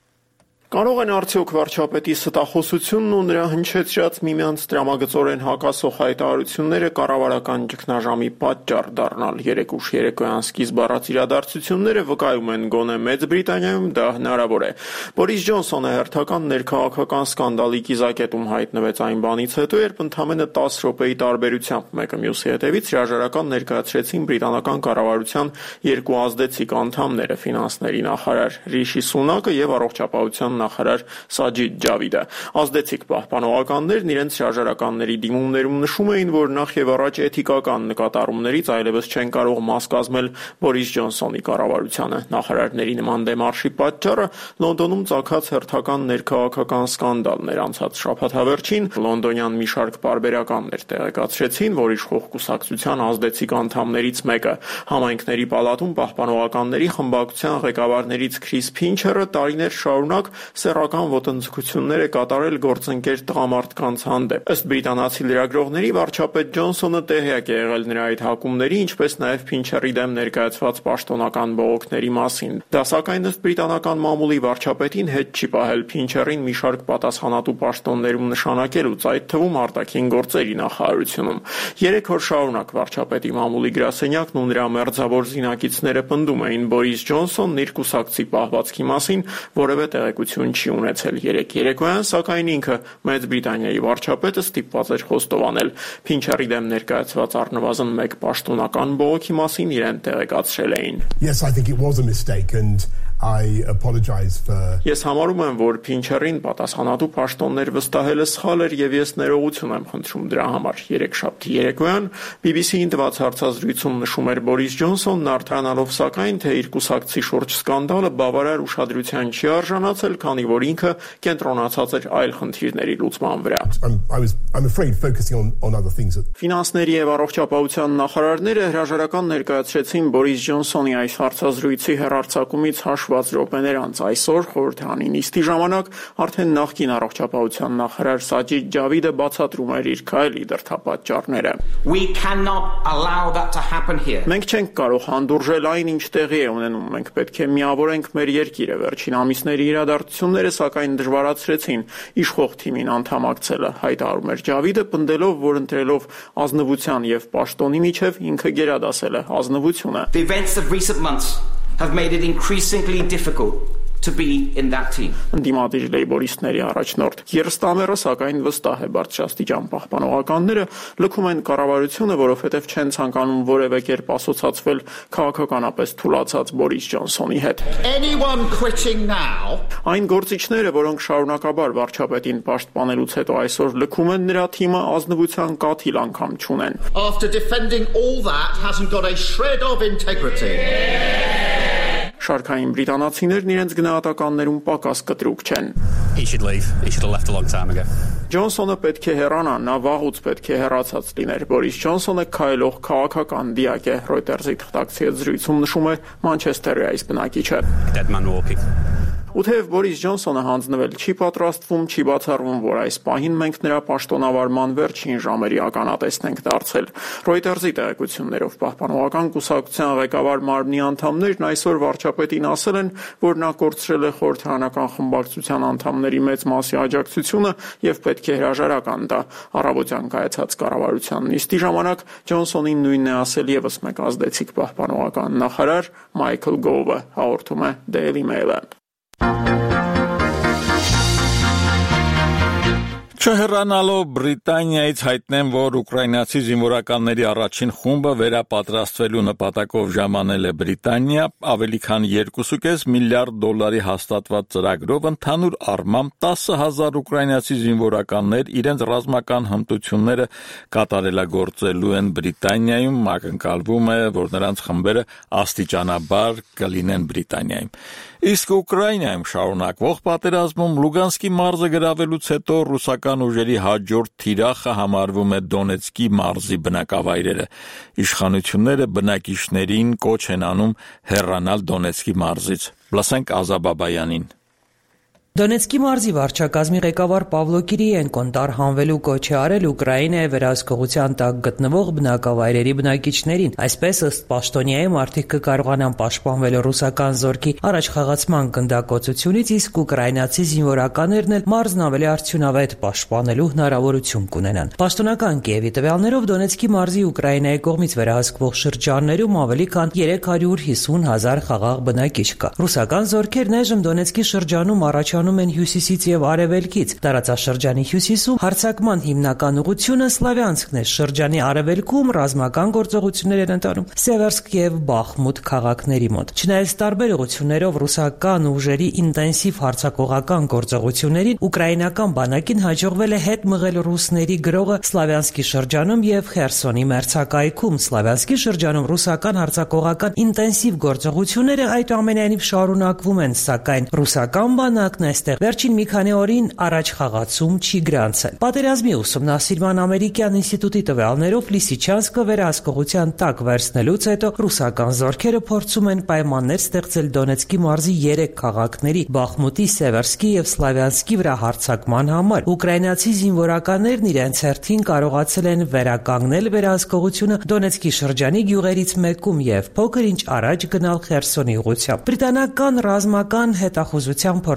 Կարող են արդյոք վարչապետի ստախոսությունն ու նրա հնչեցրած միմյանց տրամագծորեն հակասող հայտարարությունները կառավարական ճգնաժամի պատճառ դառնալ։ Երեկուշ երեկոյան սկիզբ առած իրադարձությունները վկայում են գոնե Մեծ Բրիտանիայում դա հնարավոր է։ Բորիս Ջոնսոնը հերթական ներքաղաքական սկանդալի կիզակետում հայտնվեց այն բանից հետո, երբ ընդամենը 10 րոպեի տարբերությամբ մեկը մյուսի հետևից հրաժարական ներկայացրեցին բրիտանական կառավարության երկու ազդեցիկ անդամները՝ ֆինանսների նախարար Ռիշի Սունակը եւ առողջապահության նախարար Սաջիդ Ջավիդը։ Ազդեցիկ պահպանողականներն իրենց հրաժարականների դիմումներում նշում էին, որ նախ եւ առաջ էթիկական նկատառումներից այլևս չեն կարող մաս կազմել Բորիս Ջոնսոնի կառավարությանը։ Նախարարների նման դեմարշի պատճառը Լոնդոնում ծագած հերթական ներքաղաքական սկանդալն էր։ Անցած շաբաթավերջին լոնդոնյան մի շարք պարբերականներ տեղեկացրեցին, որ իշխող կուսակցության ազդեցիկ անդամներից մեկը համայնքների պալատում պահպանողականների խմբակցության ղեկավարներից Քրիս Փինչերը տարիներ շարունակ սեռական ոտնձգություններ է կատարել գործընկեր տղամարդկանց հանդեպ։ Ըստ բրիտանացի լրագրողների, վարչապետ Ջոնսոնը տեղյակ է եղել նրա այդ հակումների, ինչպես նաև Փինչերի դեմ ներկայացված պաշտոնական բողոքների մասին։ Դա սակայն ըստ բրիտանական մամուլի վարչապետին հետ չի պահել Փինչերին մի շարք պատասխանատու պաշտոններում նշանակելուց, այդ թվում արտաքին գործերի նախարարությունում։ 3 օր շարունակ վարչապետի մամուլի գրասենյակն ու նրա մերձավոր զինակիցները պնդում էին Բորիս Ջոնսոնն իր կուսակցի պահվածքի մասին որևէ տեղեկություն չի ունեցել։ Երեկոյան, սակայն ինքը Մեծ Բրիտանիայի վարչապետը ստիպված էր խոստովանել Փինչերի դեմ ներկայացված առնվազն մեկ պաշտոնական բողոքի մասին իրեն տեղեկացրել էին։ Yes, I think it was a mistake and Ես համարում եմ, որ Փինչերին պատասխանատու պաշտոններ վստահելը սխալ էր եւ ես ներողություն եմ խնդրում դրա համար։ Երեքշաբթի երեկոյան BBC-ին տված հարցազրույցում նշում էր Բորիս Ջոնսոնն, արտահանելով սակայն, թե իր կուսակցի շուրջ սկանդալը բավարար ուշադրության չի արժանացել, քանի որ ինքը կենտրոնացած էր այլ խնդիրների լուծման վրա։ Ֆինանսների եւ առողջապահության նախարարները հրաժարական ներկայացրեցին Բորիս Ջոնսոնի այս հարցազրույցի հեռարձակումից հաշված րոպեներ անց այսօր խորհրդարանի նիստի ժամանակ արդեն նախկին առողջապահության նախարար Սաջիդ Ջավիդը բացատրում էր իր քայլի դրդապատճառները։ Մենք չենք կարող հանդուրժել այն, ինչ տեղի է ունենում։ Մենք պետք է միավորենք մեր երկիրը։ Վերջին ամիսների իրադարձությունները սակայն դժվարացրեցին իշխող թիմին անդամակցելը, հայտարարում էր Ջավիդը, պնդելով, որ ընտրելով ազնվության եւ պաշտոնի միջև ինքը գերադասել է ազնվությունը։ Have made it increasingly difficult to be in that team. Ընդդիմադիր լեյբորիստների առաջնորդ Կիր Ստամերը սակայն վստահ է բարձրաստիճան պահպանողականները լքում են կառավարությունը, որովհետև չեն ցանկանում որևէ կերպ ասոցացվել քաղաքականապես թուլացած Բորիս Ջոնսոնի հետ։ Anyone quitting now? Այն գործիչները, որոնք շարունակաբար վարչապետին պաշտպանելուց հետո այսօր լքում են նրա թիմը, ազնվության կաթիլ անգամ չունեն։ After defending all that hasn't got a shred of integrity. Շարքային բրիտանացիներն իրենց գնահատականներում պակաս կտրուկ չեն։ He should leave. He should have left a long time ago. Ջոնսոնը պետք է հեռանա, նա վաղուց պետք է հեռացած լիներ։ Բորիս Ջոնսոնը քայլող քաղաքական դիակ է, Reuters-ի թղթակցի հետ զրույցում նշում է Մանչեսթերի այս բնակիչը։ Dead man walking. Ու թեև Բորիս Ջոնսոնը հանձնվել չի պատրաստվում, չի բացառվում, որ այս պահին մենք նրա պաշտոնավարման վերջին ժամերի ականատեսն ենք դարձել։ Reuters-ի տեղեկություններով պահպանողական կուսակցության ղեկավար մարմնի անդամներն այսօր վարչապետին ասել են, որ նա կորցրել է խորհրդարանական խմբակցության անդամների մեծ մասի աջակցությունը եւ պետք է հրաժարական տա։ Առավոտյան կայացած կառավարության նիստի ժամանակ Ջոնսոնին նույնն է ասել եւս մեկ ազդեցիկ պահպանողական նախարար Մայքլ Գովը, հաղորդում է Daily Mail-ը։ Չհեռանալով Բրիտանիայից հայտնեն, որ ուկրաինացի զինվորականների առաջին խումբը վերապատրաստվելու նպատակով ժամանել է Բրիտանիա, ավելի քան 2.5 միլիարդ դոլարի հաստատված ծրագրով ընդհանուր առմամբ 10,000 ուկրաինացի զինվորականներ իրենց ռազմական հմտությունները կատարելագործելու են Բրիտանիայում, ակնկալվում է, որ նրանց խմբերը աստիճանաբար կլինեն Բրիտանիայում։ Իսկ Ուկրաինայում շարունակվող պատերազմում Լուգանսկի մարզը գրավելուց հետո ռուսական ուժերի հաջորդ թիրախը համարվում է Դոնեցկի մարզի բնակավայրերը։ Իշխանությունները բնակիչներին կոչ են անում հեռանալ Դոնեցկի մարզից։ Լսենք Ազաբաբայանին։ Դոնեցկի մարզի վարչակազմի ղեկավար Պավլո Կիրիենկոն տարհանվելու կոչ է արել Ուկրաինայի վերահսկողության տակ գտնվող բնակավայրերի բնակիչներին։ Այսպես ըստ պաշտոնյայի մարդիկ կկարողանան պաշտպանվել ռուսական զորքի առաջխաղացման գնդակոծությունից, իսկ ուկրաինացի զինվորականներն էլ մարզն ավելի արդյունավետ պաշտպանելու հնարավորություն կունենան։ Պաշտոնական Կիևի տվյալներով Դոնեցկի մարզի Ուկրաինայի կողմից վերահսկվող շրջաններում ավելի քան 350,000 խաղաղ բնակիչ կա։ Ռուսական զորքերն այժմ Դոնեցկի շրջանում առաջանում են հյուսիսից եւ արևելքից։ Տարածաշրջանի հյուսիսում հարձակման հիմնական ուղղությունը Սլավյանսկն է, շրջանի արևելքում ռազմական գործողություններ են ընթանում Սևերսկ եւ Բախմուտ քաղաքների մոտ։ Չնայած տարբեր ուղղություններով ռուսական ուժերի ինտենսիվ հարձակողական գործողություններին, ուկրաինական բանակին հաջողվել է հետ մղել ռուսների գրողը Սլավյանսկի շրջանում եւ Խերսոնի մերձակայքում։ Սլավյանսկի շրջանում ռուսական հարձակողական ինտենսիվ գործողությունները այդուամենայնիվ շարունակվում են, սակայն ռուսական բանակն այստեղ վերջին մի քանի օրին առաջխաղացում չի գրանցել։ Պատերազմի ուսումնասիրման ամերիկյան ինստիտուտի տվյալներով Լիսիչանսկը վերահսկողության տակ վերցնելուց հետո ռուսական զորքերը փորձում են պայմաններ ստեղծել Դոնեցկի մարզի 3 քաղաքների Բախմուտի, Սևերսկի եւ Սլավյանսկի վրա հարձակման համար։ Ուկրաինացի զինվորականներն իրենց հերթին կարողացել են վերականգնել վերահսկողությունը Դոնեցկի շրջանի գյուղերից մեկում եւ փոքր ինչ առաջ գնալ Խերսոնի ուղղությամբ։ Բրիտանական ռազմական հետախուզության փորձագետ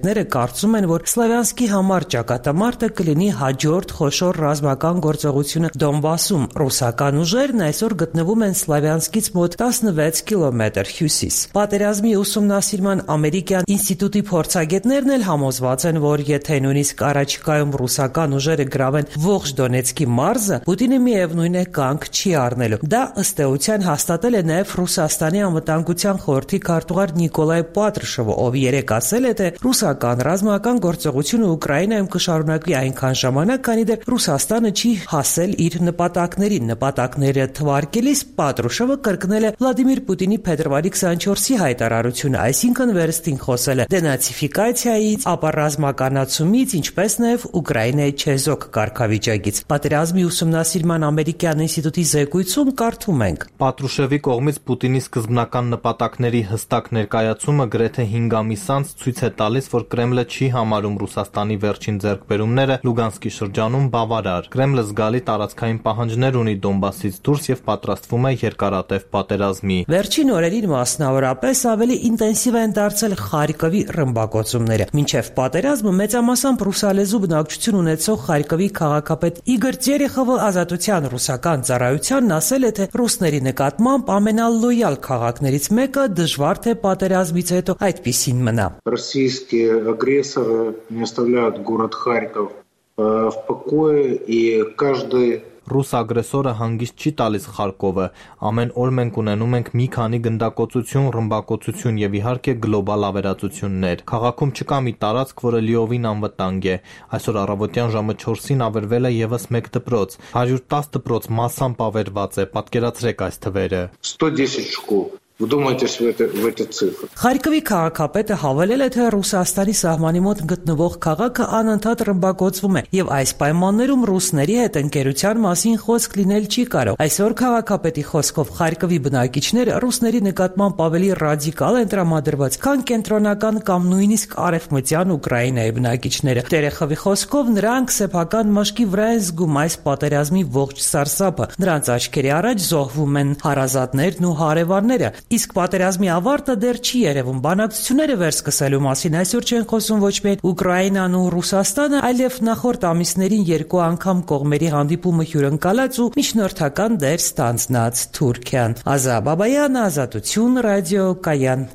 հետազոտողները կարծում են, որ Սլավյանսկի համար ճակատամարտը կլինի հաջորդ խոշոր ռազմական գործողությունը Դոնբասում։ Ռուսական ուժերն այսօր գտնվում են Սլավյանսկից մոտ 16 կիլոմետր հյուսիս։ Պատերազմի ուսումնասիրման ամերիկյան ինստիտուտի փորձագետներն էլ համոզված են, որ եթե նույնիսկ առաջիկայում ռուսական ուժերը գրավեն ողջ Դոնեցկի մարզը, Պուտինը միևնույն է կանգ չի առնելու։ Դա ըստ էության հաստատել է նաև Ռուսաստանի անվտանգության խորհրդի քարտուղար Նիկոլայ Պատրուշովը, ով երեկ ասել է, թե ռուսական ռազմական գործողությունը Ուկրաինայում կշարունակվի այնքան ժամանակ, քանի դեռ Ռուսաստանը չի հասել իր նպատակներին։ Նպատակները թվարկելիս Պատրուշովը կրկնել է Վլադիմիր Պուտինի փետրվարի 24-ի հայտարարությունը, այսինքն վերստին խոսել է դենացիֆիկացիայից, ապառազմականացումից, ինչպես նաև Ուկրաինայի չեզոք կարգավիճակից։ Պատերազմի ուսումնասիրման ամերիկյան ինստիտուտի զեկույցում կարդում ենք. Պատրուշևի կողմից Պուտինի սկզբնական նպատակների հստակ ներկայացումը գրեթե 5 ամիս անց ցույց է տալիս, որ Կրեմլը չի համարում Ռուսաստանի վերջին ձեռքբերումները Լուգանսկի շրջանում բավարար։ Կրեմլը զգալի տարածքային պահանջներ ունի Դոնբասից դուրս եւ պատրաստվում է երկարատև պատերազմի։ Վերջին օրերին մասնավորապես ավելի ինտենսիվ են դարձել Խարկովի ռմբակոծումները։ Մինչև պատերազմը մեծամասամբ ռուսալեզու բնակչություն ունեցող Խարկովի քաղաքապետ Իգոր Տերեխովը Ազատության ռուսական ծառայությանն ասել է, թե ռուսների նկատմամբ ամենալոյալ քաղաքներից մեկը դժվար թե պատերազմից հետո այդպիսին մնա։ Российские агрессоры не оставляют город Харьков в покое, и каждый Ռուս ագրեսորը հանգիստ չի տալիս Խարկովը։ Ամեն օր մենք ունենում ենք մի քանի գնդակոծություն, ռմբակոծություն եւ իհարկե գլոբալ ավերածություններ։ Քաղաքում չկա մի տարածք, որը լիովին անվտանգ է։ Այսօր առավոտյան ժամը 4-ին ավերվել է եւս մեկ դպրոց։ 110 դպրոց massամբ ավերված է։ Պատկերացրեք այս թվերը։ 110 շկոլ։ Вдумайтесь в эти цифры. Խարկովի քաղաքապետը հավելել է, թե Ռուսաստանի սահմանի մոտ գտնվող քաղաքը անընդհատ ռմբակոծվում է եւ այս պայմաններում ռուսների հետ ընկերության մասին խոսք լինել չի կարող։ Այսօր քաղաքապետի խոսքով Խարկովի բնակիչները ռուսների նկատմամբ ավելի ռադիկալ են տրամադրված, քան կենտրոնական կամ նույնիսկ արևմտյան Ուկրաինայի բնակիչները։ Տերեխովի խոսքով նրանք սեփական մաշկի վրա են զգում այս պատերազմի ողջ սարսափը։ Նրանց աչքերի առաջ զոհվում են հարազատներն ու հարևանները։ Իսկ պատերազմի ավարտը դեռ չի երևում։ Բանակցությունները վերսկսելու մասին այսօր չեն խոսում ոչ միայն Ուկրաինան ու Ռուսաստանը, այլև նախորդ ամիսներին 2 անգամ կողմերի հանդիպումը հյուրընկալած ու միջնորդական դեր ստանձնած Թուրքիան։ Ազա Բաբայան, Ազատություն, ռադիո Կայան։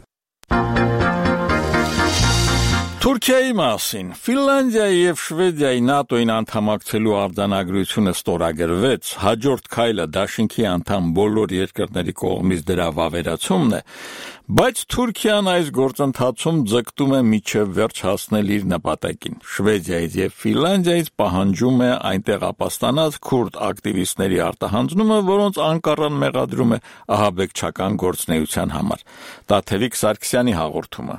Թուրքիայի մասին Ֆինլանդիայի եւ Շվեդիայի ՆԱՏՕ-ին անդամակցելու արձանագրությունը ստորագրվեց, հաջորդ քայլը դաշինքի անդամ բոլոր երկրների կողմից դրա վավերացումն է, բայց Թուրքիան այս գործընթացում ձգտում է միջև վերջ հասնել իր նպատակին։ Շվեդիայից եւ Ֆինլանդիայից պահանջում է այնտեղ ապաստանած քուրդ ակտիվիստների արտահանձնումը, որոնց Անկարան մեղադրում է ահաբեկչական գործունեության համար։ Տաթևիկ Սարգսյանի հաղորդումը։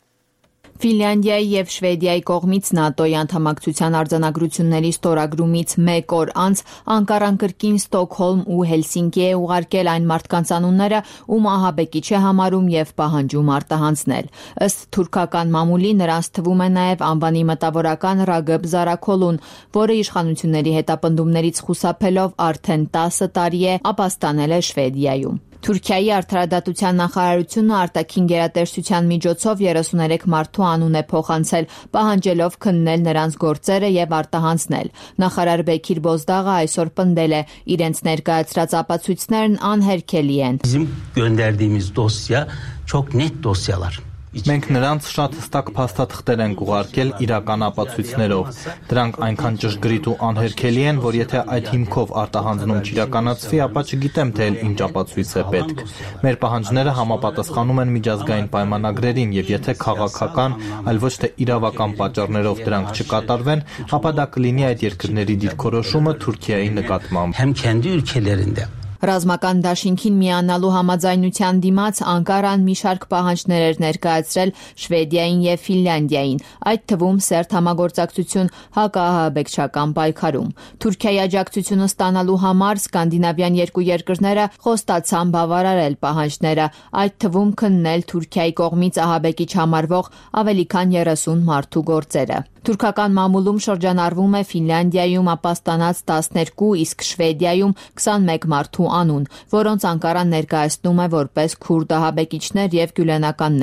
Ֆինլանդիայի եւ Շվեդիայի կողմից ՆԱՏՕ-ի անդամակցության արձանագրությունների ստորագրումից 1 օր անց Անկարան կրկին Ստոկհոլմ ու Հելսինկի է ուղարկել այն մարդկանց անունները, ում ահաբեկիչ է համարում եւ պահանջում արտահանձնել։ Ըստ թուրքական մամուլի նրանց թվում է նաեւ անվանի մտավորական Ռագըբ Զարաքոլուն, որը իշխանությունների հետապնդումներից խուսափելով արդեն 10 տարի է ապաստանել է Շվեդիայում։ Թուրքիայի արդարադատության նախարարությունը արտաքին գերատեսչության միջոցով 33 մարդու անուն է փոխանցել, պահանջելով քննել նրանց գործերը եւ արտահանձնել։ Նախարար Բեքիր Բոzdağը այսօր պնդել է, իրենց ներկայացրած ապացույցներն անհերքելի են։ Bizim gönderdiğimiz dosya çok net dosyalar. Մենք նրանց շատ հստակ փաստաթղթեր ենք ուղարկել իրական ապացույցներով։ Դրանք այնքան ճշգրիտ ու անհերքելի են, որ եթե այդ հիմքով արտահանձնում չիրականացվի, ապա չգիտեմ, թե ինչ ապացույց է պետք։ Մեր պահանջները համապատասխանում են միջազգային պայմանագրերին, եւ եթե քաղաքական, այլ ոչ թե իրավական պատճառներով դրանք չկատարվեն, ապա դա կլինի այդ երկրների դիրքորոշումը Թուրքիայի նկատմամբ։ Hem kendi ülkelerinde Ռազմական դաշինքին միանալու համաձայնության դիմաց Անկարան մի շարք պահանջներ էր ներկայացրել Շվեդիային եւ Ֆինլանդիային, այդ թվում սերտ համագործակցություն հակաահաբեկչական պայքարում։ Թուրքիայի աջակցությունը ստանալու համար սկանդինավյան երկու երկրները խոստացան բավարարել պահանջները, այդ թվում քննել Թուրքիայի կողմից ահաբեկիչ համարվող ավելի քան 30 մարդու գործերը։ Թուրքական մամուլում շրջանառվում է Ֆինլանդիայում ապաստանած 12, իսկ Շվեդիայում 21 մարդու անուն, որոնց Անկարան ներկայացնում է որպես քուրդ ահաբեկիչներ եւ գյուլենականներ։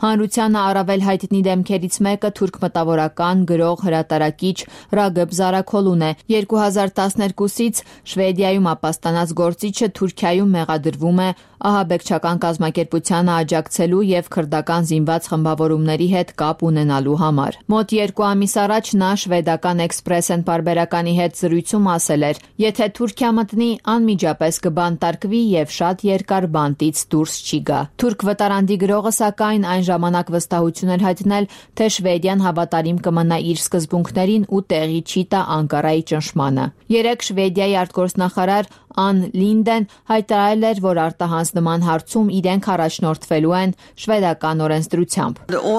Հանրությանը առավել հայտնի դեմքերից մեկը թուրք մտավորական, գրող, հրատարակիչ Ռագեբ Զարաքոլուն է։ 2012-ից Շվեդիայում ապաստանած գործիչը Թուրքիայում մեղադրվում է ահաբեկչական կազմակերպությանը աջակցելու եւ քրդական զինված խմբավորումների հետ կապ ունենալու համար։ Մոտ 2 ամիս առաջ նա շվեդական Expressen պարբերականի հետ զրույցում ասել էր. «Եթե Թուրքիա մտնի, անմիջապես կբանտարկվի եւ շատ երկար բանտից դուրս չի գա»։ Թուրք վտարանդի գրողը սակայն այն ժամանակ վստահություն էր հայտնել, թե Շվեդիան հավատարիմ կմնա իր սկզբունքներին ու տեղի չի տա Անկարայի ճնշմանը։ Երեկ Շվեդիայի արտգործնախարար Ան Լինդեն հայտարարել էր, որ արտահանձնման հարցում իրենք առաջնորդվելու են շվեդական օրենսդրությամբ։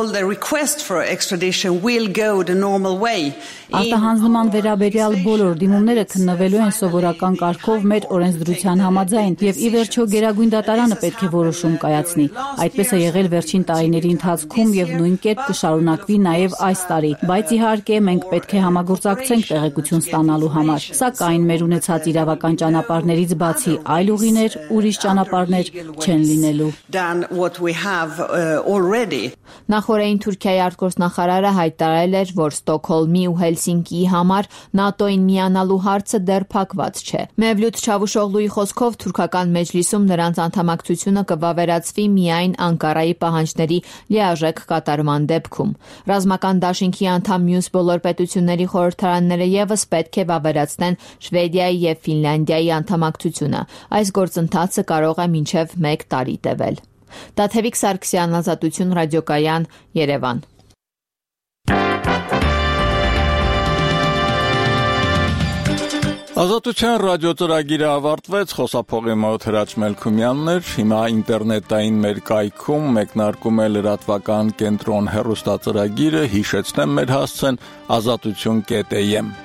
Արտահանձնման վերաբերյալ բոլոր դիմումները քննվելու են սովորական կարգով մեր օրենսդրության համաձայն եւ ի վերջո Գերագույն դատարանը պետք է որոշում կայացնի։ Այդպես է եղել վերջին տարիների ընթացքում եւ նույն կերպ կշարունակվի նաեւ այս տարի, բայց իհարկե մենք պետք է համագործակցենք տեղեկություն ստանալու համար։ Սակայն մեր ունեցած իրավական ճանապարհներից բացի այլ ուղիներ, ուրիշ ճանապարհներ չեն լինելու։ Նախորդին Թուրքիայի արտգործնախարարը հայտարարել էր, որ Ստոկհոլմի ու Հելսինկիի համար ՆԱՏՕ-ին միանալու հարցը դեռ փակված չէ։ Մևլութ Չավուշօղլուի խոսքով թուրքական մեջլիսում նրանց անդամակցությունը կվավերացվի միայն Անկարայի պահանջների լիարժեք կատարման դեպքում։ Ռազմական դաշինքի անդամ մյուս բոլոր պետությունների խորհրդարանները եւս պետք է վավերացնեն Շվեդիայի եւ Ֆինլանդիայի անդամակցությունը։ Այս գործընթացը կարող է մինչև 1 տարի տևել։ Տաթևիկ Սարգսյան, Ազատություն ռադիոկայան, Երևան։ Ազատության ռադիոծրագիրը ավարտվեց, խոսափողի մոտ Հրաչ Մելքումյանն էր, հիմա ինտերնետային մեր կայքում մեկնարկում է լրատվական կենտրոն հեռուստածրագիրը, հիշեցնեմ մեր հասցեն azatutun.am